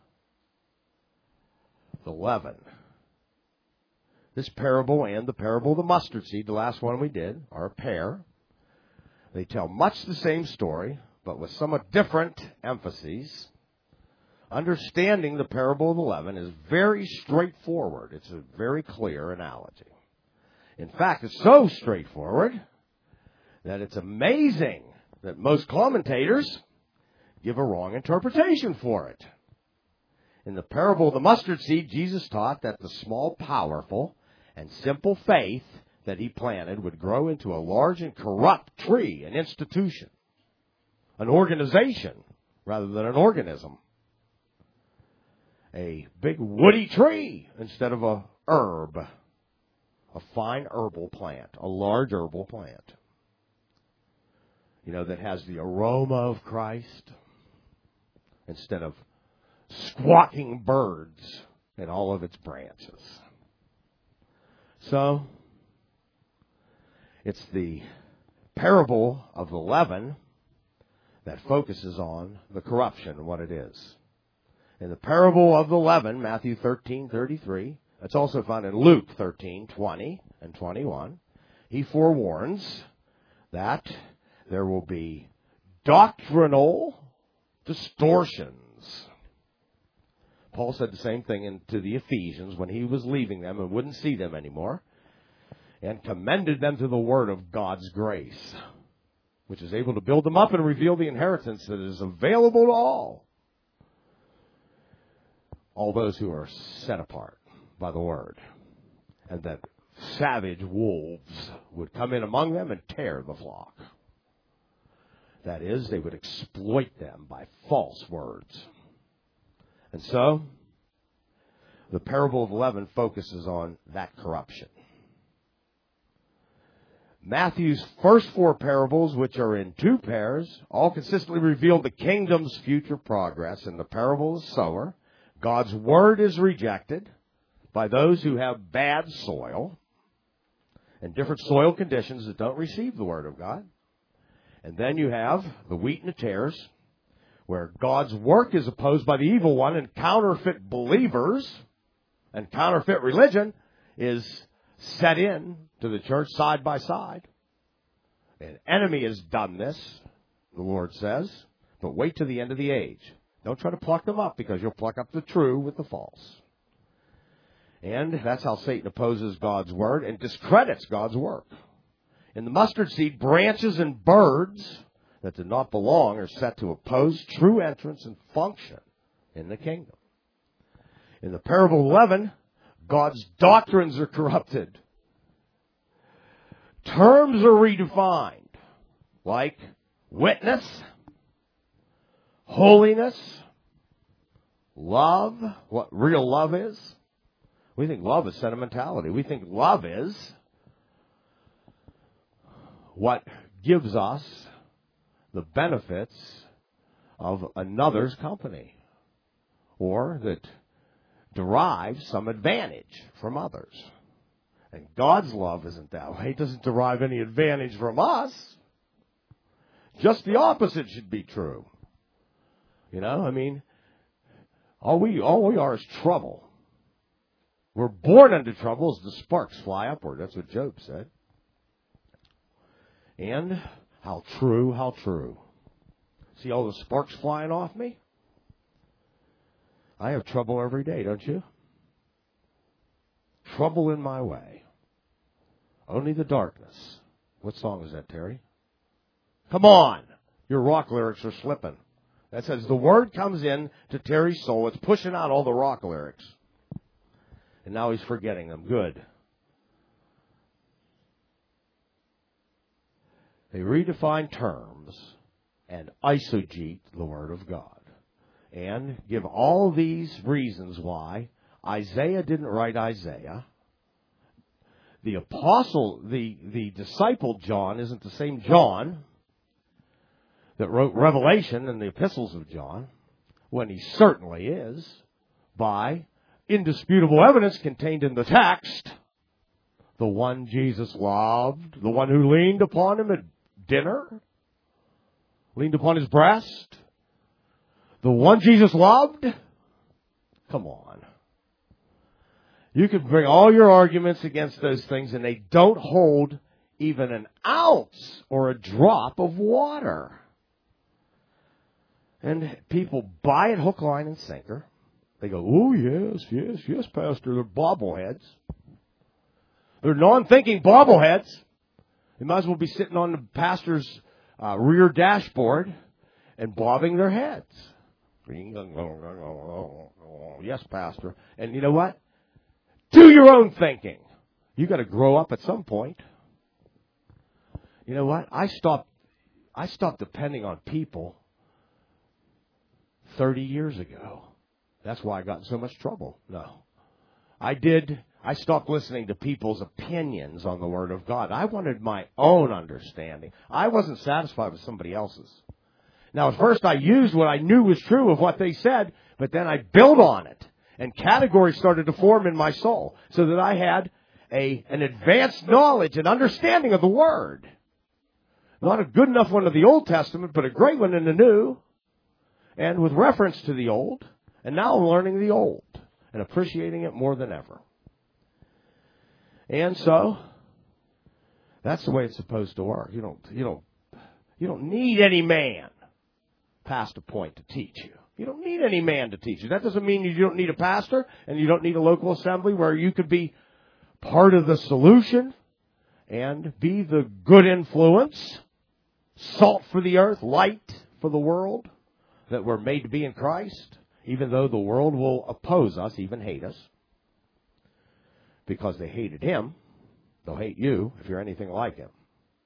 the leaven. This parable and the parable of the mustard seed, the last one we did, are a pair. They tell much the same story, but with somewhat different emphases. Understanding the parable of the leaven is very straightforward. It's a very clear analogy. In fact, it's so straightforward that it's amazing that most commentators give a wrong interpretation for it. In the parable of the mustard seed, Jesus taught that the small, powerful, and simple faith that he planted would grow into a large and corrupt tree, an institution, an organization, rather than an organism. A big woody tree instead of a herb, a fine herbal plant, a large herbal plant. You know, that has the aroma of Christ instead of squawking birds in all of its branches. So, it's the parable of the leaven that focuses on the corruption and what it is. In the parable of the leaven, Matthew 13:33, it's also found in Luke 13:20 and 21, he forewarns that there will be doctrinal distortions. Paul said the same thing to the Ephesians when he was leaving them and wouldn't see them anymore, and commended them to the word of God's grace, which is able to build them up and reveal the inheritance that is available to all those who are set apart by the word, and that savage wolves would come in among them and tear the flock. That is, they would exploit them by false words. And so, the parable of the leaven focuses on that corruption. Matthew's first four parables, which are in two pairs, all consistently reveal the kingdom's future progress. In the parable of the sower, God's word is rejected by those who have bad soil and different soil conditions that don't receive the word of God. And then you have the wheat and the tares, where God's work is opposed by the evil one, and counterfeit believers and counterfeit religion is set in to the church side by side. An enemy has done this, the Lord says, but wait to the end of the age. Don't try to pluck them up, because you'll pluck up the true with the false. And that's how Satan opposes God's word and discredits God's work. In the mustard seed, branches and birds that do not belong are set to oppose true entrance and function in the kingdom. In the parable of the leaven, God's doctrines are corrupted. Terms are redefined, like witness, holiness, love, what real love is. We think love is sentimentality. We think love is what gives us the benefits of another's company, or that derives some advantage from others. And God's love isn't that way. It doesn't derive any advantage from us. Just the opposite should be true. You know, I mean, all we are is trouble. We're born into trouble as the sparks fly upward. That's what Job said. And how true, how true. See all the sparks flying off me? I have trouble every day, don't you? Trouble in my way. Only the darkness. What song is that, Terry? Come on! Your rock lyrics are slipping. That says the word comes in to Terry's soul. It's pushing out all the rock lyrics. And now he's forgetting them. Good. They redefine terms and eisegete the Word of God. And give all these reasons why Isaiah didn't write Isaiah. The apostle, the disciple John isn't the same John that wrote Revelation and the epistles of John, when he certainly is, by indisputable evidence contained in the text. The one Jesus loved, the one who leaned upon him at dinner, leaned upon his breast, the one Jesus loved. Come on. You could bring all your arguments against those things, and they don't hold even an ounce or a drop of water. And people buy it hook, line, and sinker. They go, oh, yes, Pastor. They're bobbleheads. They're non-thinking bobbleheads. They might as well be sitting on the pastor's rear dashboard and bobbing their heads. Yes, Pastor. And you know what? Do your own thinking. You got to grow up at some point. You know what? I stopped depending on people 30 years ago. That's why I got in so much trouble. No. I stopped listening to people's opinions on the Word of God. I wanted my own understanding. I wasn't satisfied with somebody else's. Now, at first I used what I knew was true of what they said, but then I built on it. And categories started to form in my soul so that I had an advanced knowledge and understanding of the Word. Not a good enough one of the Old Testament, but a great one in the New. And with reference to the Old. And now I'm learning the Old and appreciating it more than ever. And so, that's the way it's supposed to work. You don't need any man past a point to teach you. You don't need any man to teach you. That doesn't mean you don't need a pastor and you don't need a local assembly where you could be part of the solution and be the good influence, salt for the earth, light for the world that we're made to be in Christ, even though the world will oppose us, even hate us. Because they hated him, they'll hate you if you're anything like him.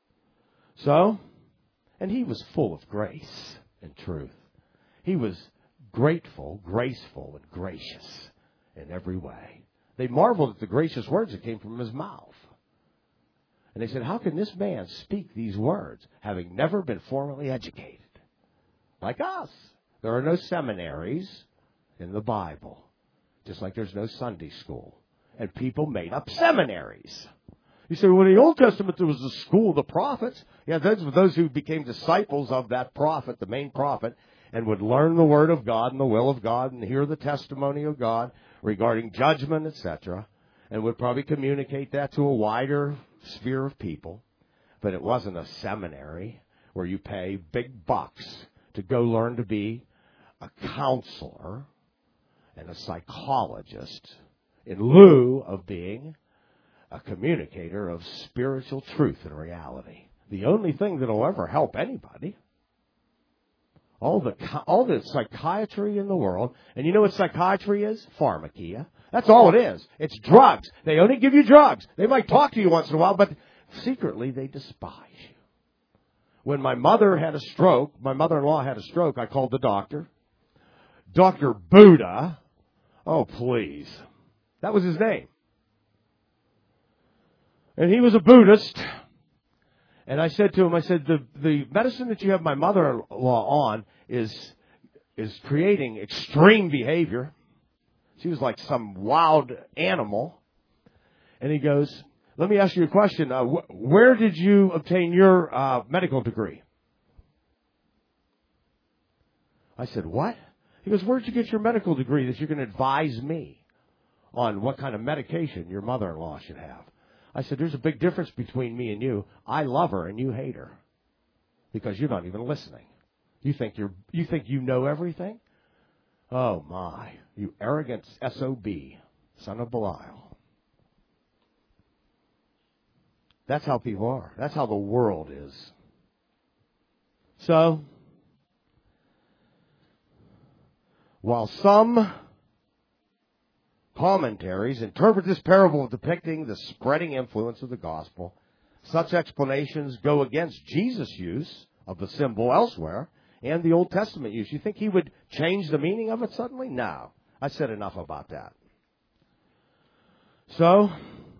So, and he was full of grace and truth. He was grateful, graceful, and gracious in every way. They marveled at the gracious words that came from his mouth. And they said, how can this man speak these words, having never been formally educated? Like us. There are no seminaries in the Bible, just like there's no Sunday school. And people made up seminaries. You say, well, in the Old Testament, there was the school of the prophets. Yeah, those were those who became disciples of that prophet, the main prophet, and would learn the Word of God and the will of God and hear the testimony of God regarding judgment, etc., and would probably communicate that to a wider sphere of people. But it wasn't a seminary where you pay big bucks to go learn to be a counselor and a psychologist in lieu of being a communicator of spiritual truth and reality. The only thing that will ever help anybody. All the psychiatry in the world. And you know what psychiatry is? Pharmakia. That's all it is. It's drugs. They only give you drugs. They might talk to you once in a while, but secretly they despise you. When my mother had a stroke, my mother-in-law had a stroke, I called the doctor. Dr. Buddha. Oh, please. That was his name. And he was a Buddhist. And I said to him, the medicine that you have my mother-in-law on is creating extreme behavior. She was like some wild animal. And he goes, let me ask you a question. Where did you obtain your medical degree? I said, what? He goes, where did you get your medical degree that you can advise me on what kind of medication your mother-in-law should have? I said, there's a big difference between me and you. I love her and you hate her because you're not even listening. You think you know everything? Oh my, you arrogant SOB, son of Belial. That's how people are. That's how the world is. So, while some commentaries interpret this parable as depicting the spreading influence of the gospel, such explanations go against Jesus' use of the symbol elsewhere and the Old Testament use. You think he would change the meaning of it suddenly? No. I said enough about that. So,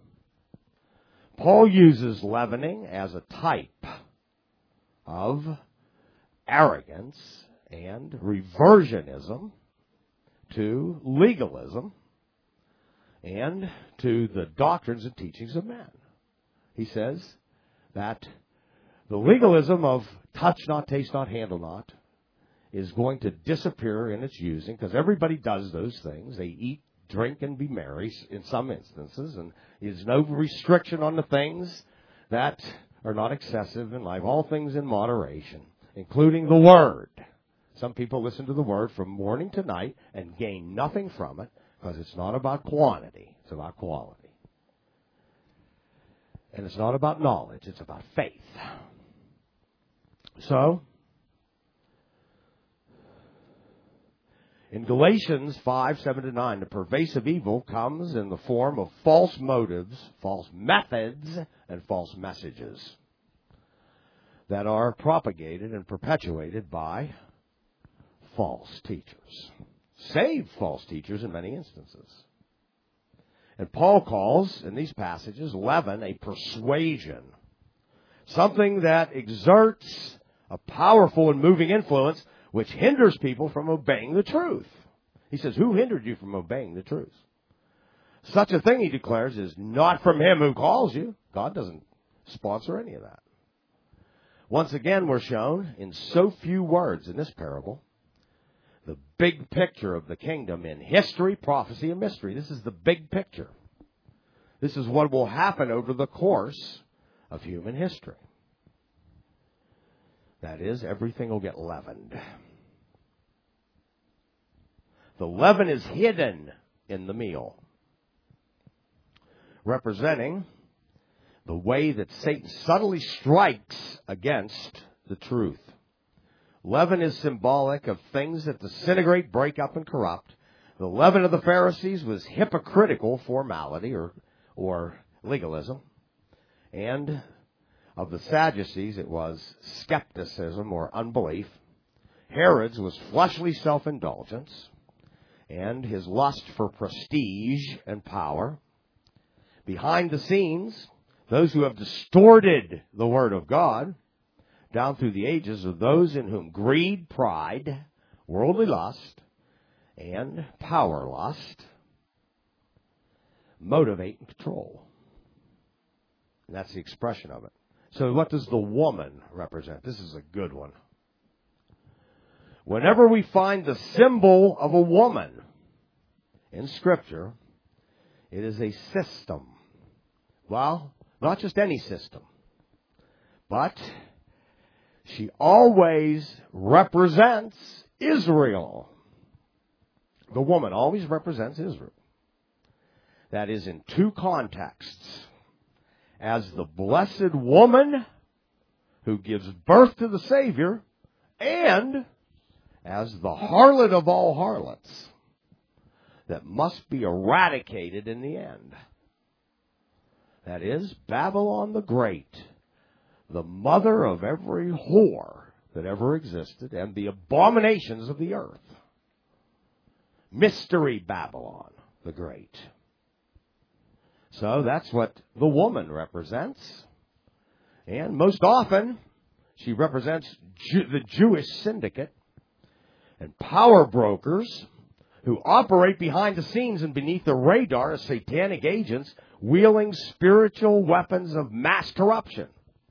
Paul uses leavening as a type of arrogance and reversionism to legalism and to the doctrines and teachings of men. He says that the legalism of touch not, taste not, handle not is going to disappear in its using, because everybody does those things. They eat, drink, and be merry in some instances, and there's no restriction on the things that are not excessive in life. All things in moderation, including the Word. Some people listen to the Word from morning to night and gain nothing from it, because it's not about quantity, it's about quality. And it's not about knowledge, it's about faith. So, in Galatians 5:7-9, the pervasive evil comes in the form of false motives, false methods, and false messages that are propagated and perpetuated by false teachers. Saved false teachers in many instances. And Paul calls, in these passages, leaven a persuasion. Something that exerts a powerful and moving influence which hinders people from obeying the truth. He says, who hindered you from obeying the truth? Such a thing, he declares, is not from him who calls you. God doesn't sponsor any of that. Once again, we're shown in so few words in this parable the big picture of the kingdom in history, prophecy, and mystery. This is the big picture. This is what will happen over the course of human history. That is, everything will get leavened. The leaven is hidden in the meal, representing the way that Satan subtly strikes against the truth. Leaven is symbolic of things that disintegrate, break up, and corrupt. The leaven of the Pharisees was hypocritical formality or legalism. And of the Sadducees, it was skepticism or unbelief. Herod's was fleshly self-indulgence and his lust for prestige and power. Behind the scenes, those who have distorted the Word of God down through the ages are those in whom greed, pride, worldly lust, and power lust motivate and control. And that's the expression of it. So what does the woman represent? This is a good one. Whenever we find the symbol of a woman in Scripture, it is a system. Well, not just any system, but she always represents Israel. The woman always represents Israel. That is in two contexts. As the blessed woman who gives birth to the Savior, and as the harlot of all harlots that must be eradicated in the end. That is, Babylon the Great, the mother of every whore that ever existed, and the abominations of the earth. Mystery Babylon the Great. So that's what the woman represents. And most often, she represents the Jewish syndicate and power brokers who operate behind the scenes and beneath the radar as satanic agents wielding spiritual weapons of mass corruption.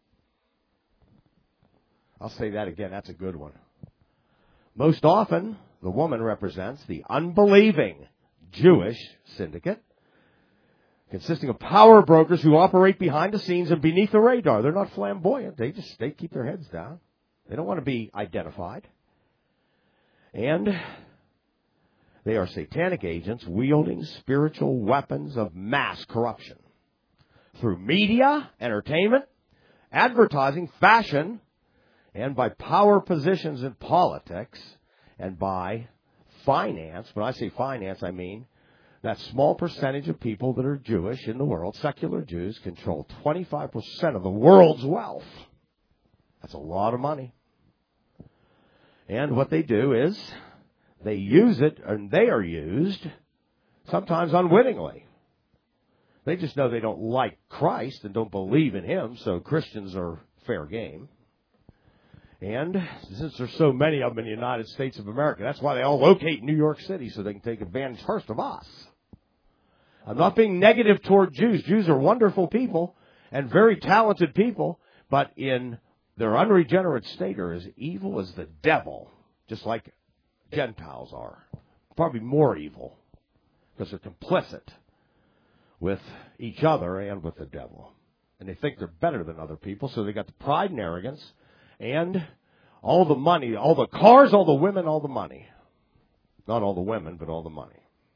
I'll say that again. That's a good one. Most often, the woman represents the unbelieving Jewish syndicate, consisting of power brokers who operate behind the scenes and beneath the radar. They're not flamboyant. They keep their heads down. They don't want to be identified. And They are satanic agents wielding spiritual weapons of mass corruption through media, entertainment, advertising, fashion, and by power positions in politics, and by finance. When I say finance, I mean that small percentage of people that are Jewish in the world, secular Jews, control 25% of the world's wealth. That's a lot of money. And what they do is they use it, and they are used, sometimes unwittingly. They just know they don't like Christ and don't believe in Him, so Christians are fair game. And since there's so many of them in the United States of America, that's why they all locate in New York City, so they can take advantage first of us. I'm not being negative toward Jews. Jews are wonderful people and very talented people, but in their unregenerate state are as evil as the devil, just like Gentiles are. Probably more evil, because they're complicit with each other and with the devil. And they think they're better than other people, so they got the pride and arrogance and all the money, all the cars, all the women, all the money. Not all the women, but all the money.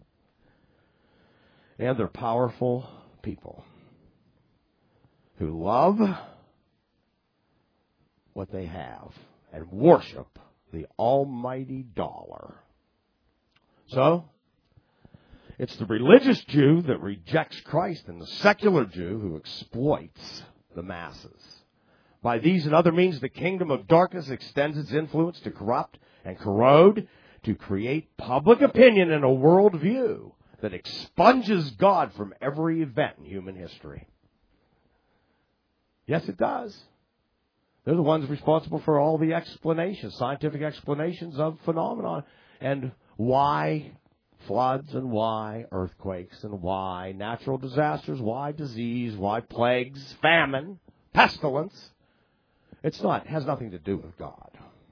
And they're powerful people who love what they have and worship the almighty dollar. So, it's the religious Jew that rejects Christ and the secular Jew who exploits the masses. By these and other means, the kingdom of darkness extends its influence to corrupt and corrode, to create public opinion and a worldview that expunges God from every event in human history. Yes, it does. They're the ones responsible for all the explanations, scientific explanations of phenomena, and why floods, and why earthquakes, and why natural disasters, why disease, why plagues, famine, pestilence. It has nothing to do with God.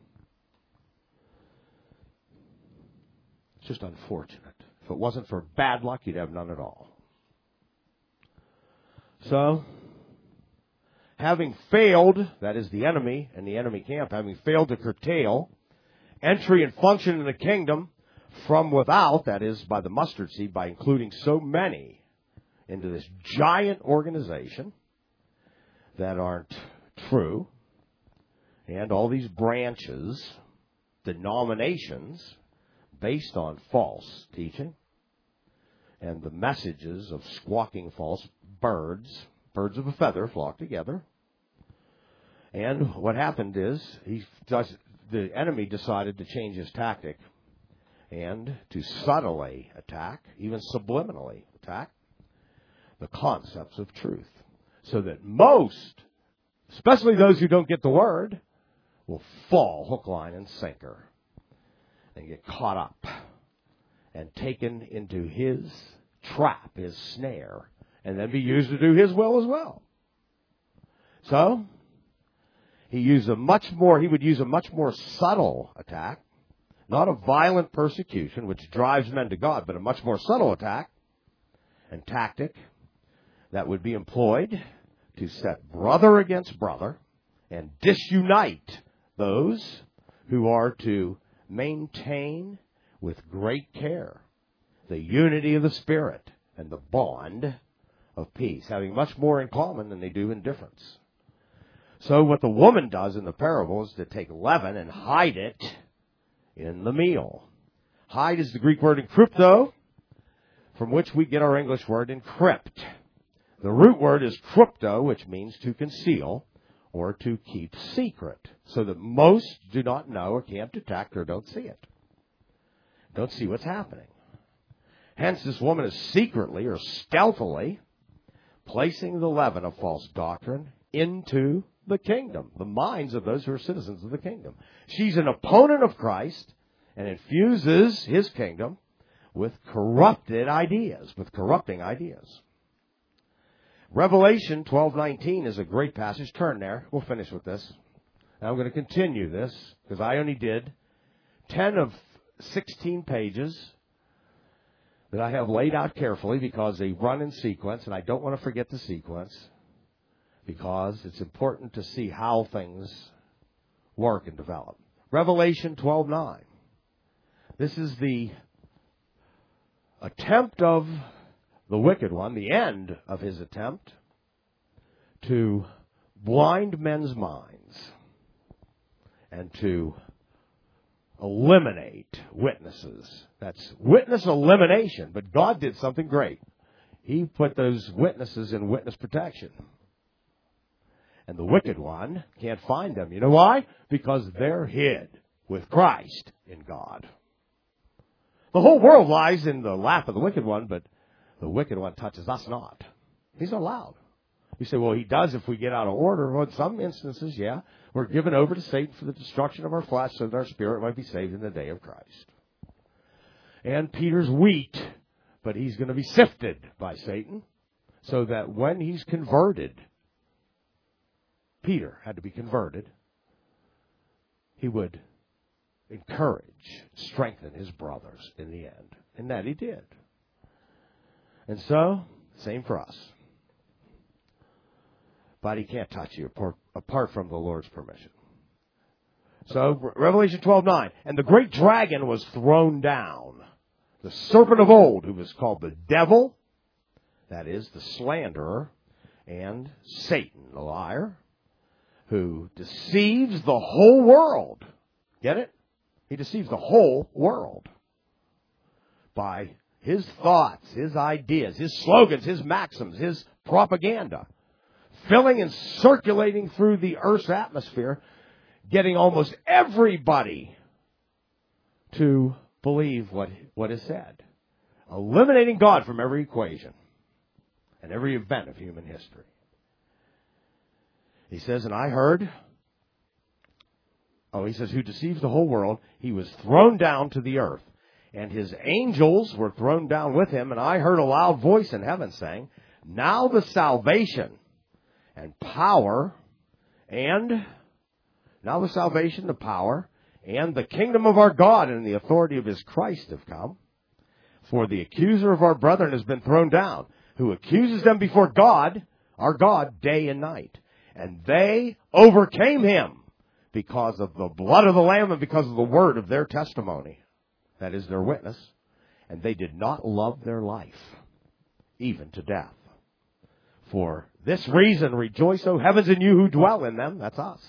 It's just unfortunate. If it wasn't for bad luck, you'd have none at all. So, having failed, that is the enemy and the enemy camp, having failed to curtail entry and function in the kingdom from without, that is by the mustard seed, by including so many into this giant organization that aren't true, and all these branches, denominations, based on false teaching, and the messages of squawking false birds of a feather flock together. And what happened is, the enemy decided to change his tactic and to subtly attack, even subliminally attack, the concepts of truth. So that most, especially those who don't get the word, will fall hook, line, and sinker and get caught up and taken into his trap, his snare, and then be used to do his will as well. So, he would use a much more subtle attack, not a violent persecution, which drives men to God, but a much more subtle attack and tactic that would be employed to set brother against brother and disunite those who are to maintain with great care the unity of the Spirit and the bond of peace, having much more in common than they do in difference. So what the woman does in the parable is to take leaven and hide it in the meal. Hide is the Greek word encrypto, from which we get our English word encrypt. The root word is crypto, which means to conceal or to keep secret, so that most do not know or can't detect or don't see it. Don't see what's happening. Hence, this woman is secretly or stealthily placing the leaven of false doctrine into the kingdom, the minds of those who are citizens of the kingdom. She's an opponent of Christ and infuses his kingdom with corrupting ideas. Revelation 12:19 is a great passage. Turn there. We'll finish with this. Now I'm going to continue this because I only did 10 of 16 pages that I have laid out carefully because they run in sequence, and I don't want to forget the sequence because it's important to see how things work and develop. Revelation 12:9. This is the attempt of the wicked one, the end of his attempt to blind men's minds and to eliminate witnesses. That's witness elimination. But God did something great. He put those witnesses in witness protection. And the wicked one can't find them. You know why? Because they're hid with Christ in God. The whole world lies in the lap of the wicked one, but the wicked one touches us not. He's not allowed. You say, well, he does if we get out of order. Well, in some instances, yeah. We're given over to Satan for the destruction of our flesh so that our spirit might be saved in the day of Christ. And Peter's wheat, but he's going to be sifted by Satan so that when he's converted, Peter had to be converted, he would encourage, strengthen his brothers in the end. And that he did. And so, same for us. But he can't touch you apart from the Lord's permission. So, Revelation 12:9. And the great dragon was thrown down, the serpent of old, who was called the devil, that is, the slanderer, and Satan, the liar, who deceives the whole world. Get it? He deceives the whole world by his thoughts, his ideas, his slogans, his maxims, his propaganda, filling and circulating through the earth's atmosphere, getting almost everybody to believe what is said, eliminating God from every equation and every event of human history. He says, and I heard, he says, who deceives the whole world, he was thrown down to the earth, and his angels were thrown down with him, and I heard a loud voice in heaven saying, now the salvation and power, and now the salvation, the power, and the kingdom of our God and the authority of his Christ have come. For the accuser of our brethren has been thrown down, who accuses them before God, our God, day and night. And they overcame him because of the blood of the Lamb and because of the word of their testimony. That is their witness. And they did not love their life, even to death. For this reason, rejoice, O heavens, and you who dwell in them. That's us.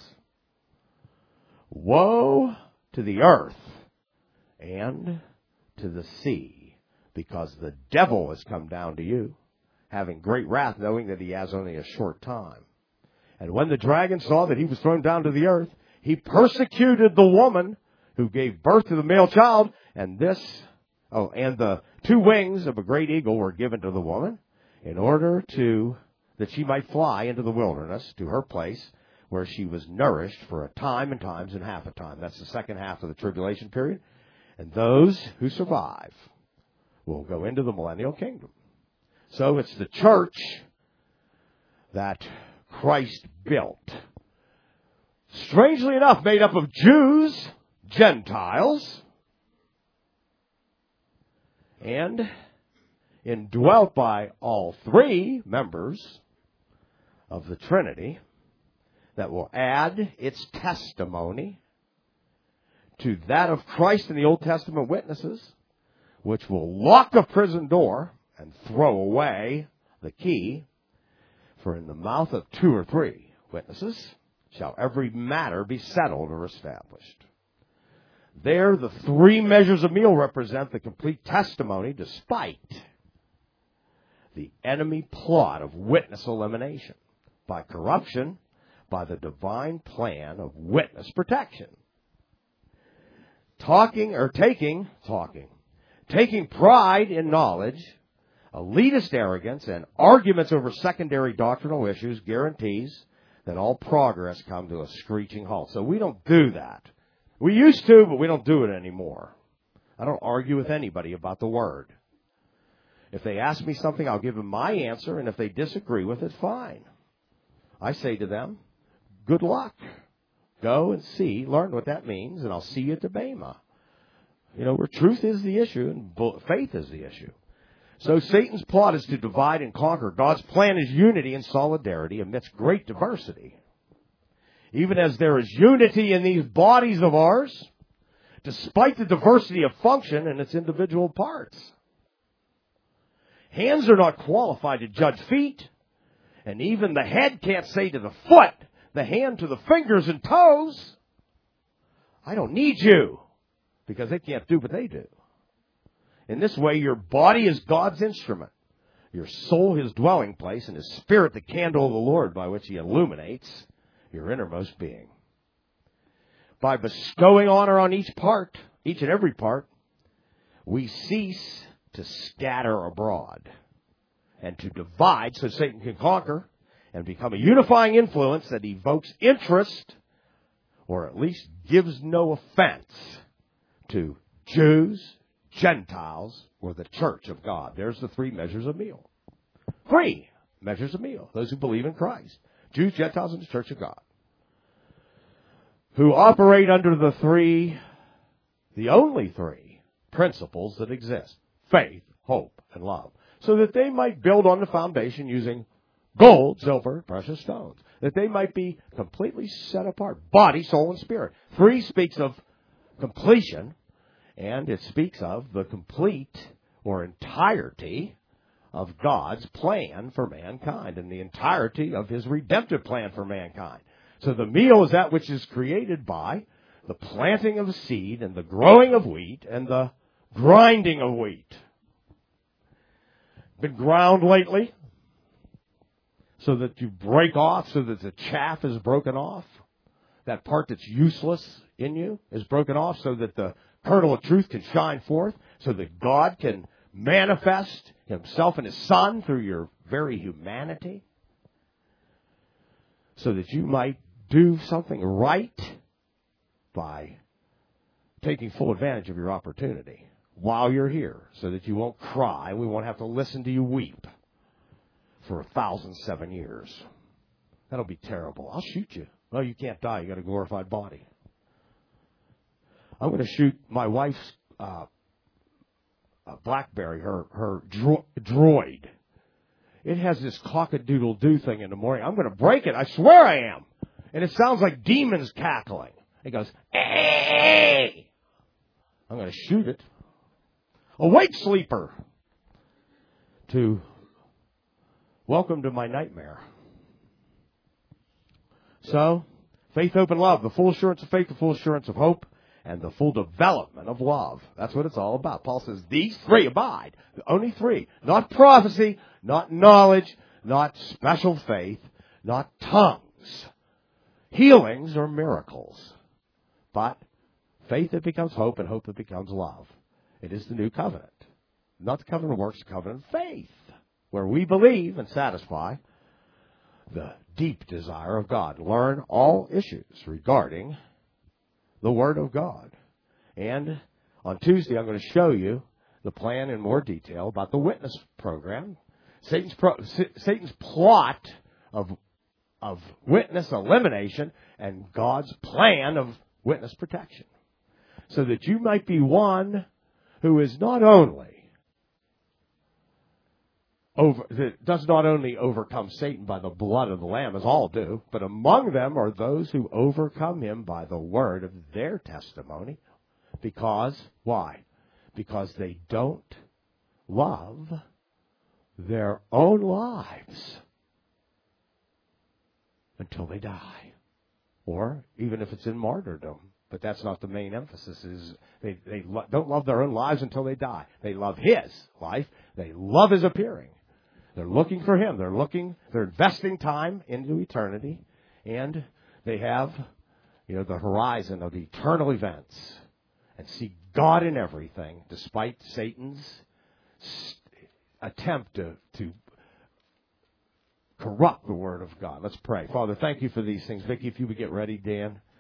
Woe to the earth and to the sea, because the devil has come down to you, having great wrath, knowing that he has only a short time. And when the dragon saw that he was thrown down to the earth, he persecuted the woman who gave birth to the male child, and the 2 wings of a great eagle were given to the woman, in order that she might fly into the wilderness to her place, where she was nourished for a time and times and half a time. That's the second half of the tribulation period. And those who survive will go into the millennial kingdom. So it's the church that Christ built. Strangely enough, made up of Jews, Gentiles, and indwelt by all 3 members of the Trinity, that will add its testimony to that of Christ and the Old Testament witnesses, which will lock the prison door and throw away the key. For in the mouth of 2 or 3 witnesses shall every matter be settled or established. There, the 3 measures of meal represent the complete testimony, despite the enemy plot of witness elimination by corruption, by the divine plan of witness protection. Taking pride in knowledge, elitist arrogance, and arguments over secondary doctrinal issues guarantees that all progress come to a screeching halt. So we don't do that. We used to, but we don't do it anymore. I don't argue with anybody about the Word. If they ask me something, I'll give them my answer, and if they disagree with it, fine. I say to them, good luck. Go and see, learn what that means, and I'll see you at the Bema. Where truth is the issue and faith is the issue. So Satan's plot is to divide and conquer. God's plan is unity and solidarity amidst great diversity. Even as there is unity in these bodies of ours, despite the diversity of function in its individual parts. Hands are not qualified to judge feet. And even the head can't say to the foot, the hand to the fingers and toes, I don't need you. Because they can't do what they do. In this way, your body is God's instrument. Your soul his dwelling place, and his spirit the candle of the Lord by which he illuminates your innermost being. By bestowing honor on each and every part, we cease to scatter abroad and to divide so Satan can conquer and become a unifying influence that evokes interest or at least gives no offense to Jews, Gentiles, or the church of God. There's the 3 measures of meal. 3 measures of meal. Those who believe in Christ. Jews, Gentiles, and the church of God. Who operate under the only 3 principles that exist. Faith, hope, and love. So that they might build on the foundation using gold, silver, precious stones. That they might be completely set apart. Body, soul, and spirit. 3 speaks of completion. And it speaks of the complete or entirety of God's plan for mankind and the entirety of his redemptive plan for mankind. So the meal is that which is created by the planting of seed and the growing of wheat and the grinding of wheat. Been ground lately so that you break off, so that the chaff is broken off. That part that's useless in you is broken off so that the kernel of truth can shine forth, so that God can manifest himself and his Son through your very humanity, so that you might do something right by taking full advantage of your opportunity while you're here, so that you won't cry. We won't have to listen to you weep for 1,007 years. That'll be terrible. I'll shoot you. No, you can't die. You got a glorified body. I'm going to shoot my wife's BlackBerry, her droid. It has this cock-a-doodle-doo thing in the morning. I'm going to break it. I swear I am. And it sounds like demons cackling. It goes, hey! I'm going to shoot it. Awake, sleeper! Welcome to my nightmare. So, faith, hope, and love. The full assurance of faith, the full assurance of hope, and the full development of love. That's what it's all about. Paul says, these 3 abide. Only 3. Not prophecy, not knowledge, not special faith, not tongues, healings or miracles. But faith that becomes hope and hope that becomes love. It is the new covenant. Not the covenant of works, the covenant of faith, where we believe and satisfy the deep desire of God. Learn all issues regarding the Word of God. And on Tuesday, I'm going to show you the plan in more detail about the witness program. Satan's plot of witness elimination and God's plan of witness protection. So that you might be one who is does not only overcome Satan by the blood of the Lamb, as all do, but among them are those who overcome him by the word of their testimony. Because, why? Because they don't love their own lives until they die. Or even if it's in martyrdom. But that's not the main emphasis. They don't love their own lives until they die. They love his life. They love his appearing. They're looking for him. They're investing time into eternity. And they have, the horizon of eternal events. And see God in everything, despite Satan's attempt to corrupt the Word of God. Let's pray. Father, thank you for these things. Vicki, if you would get ready, Dan.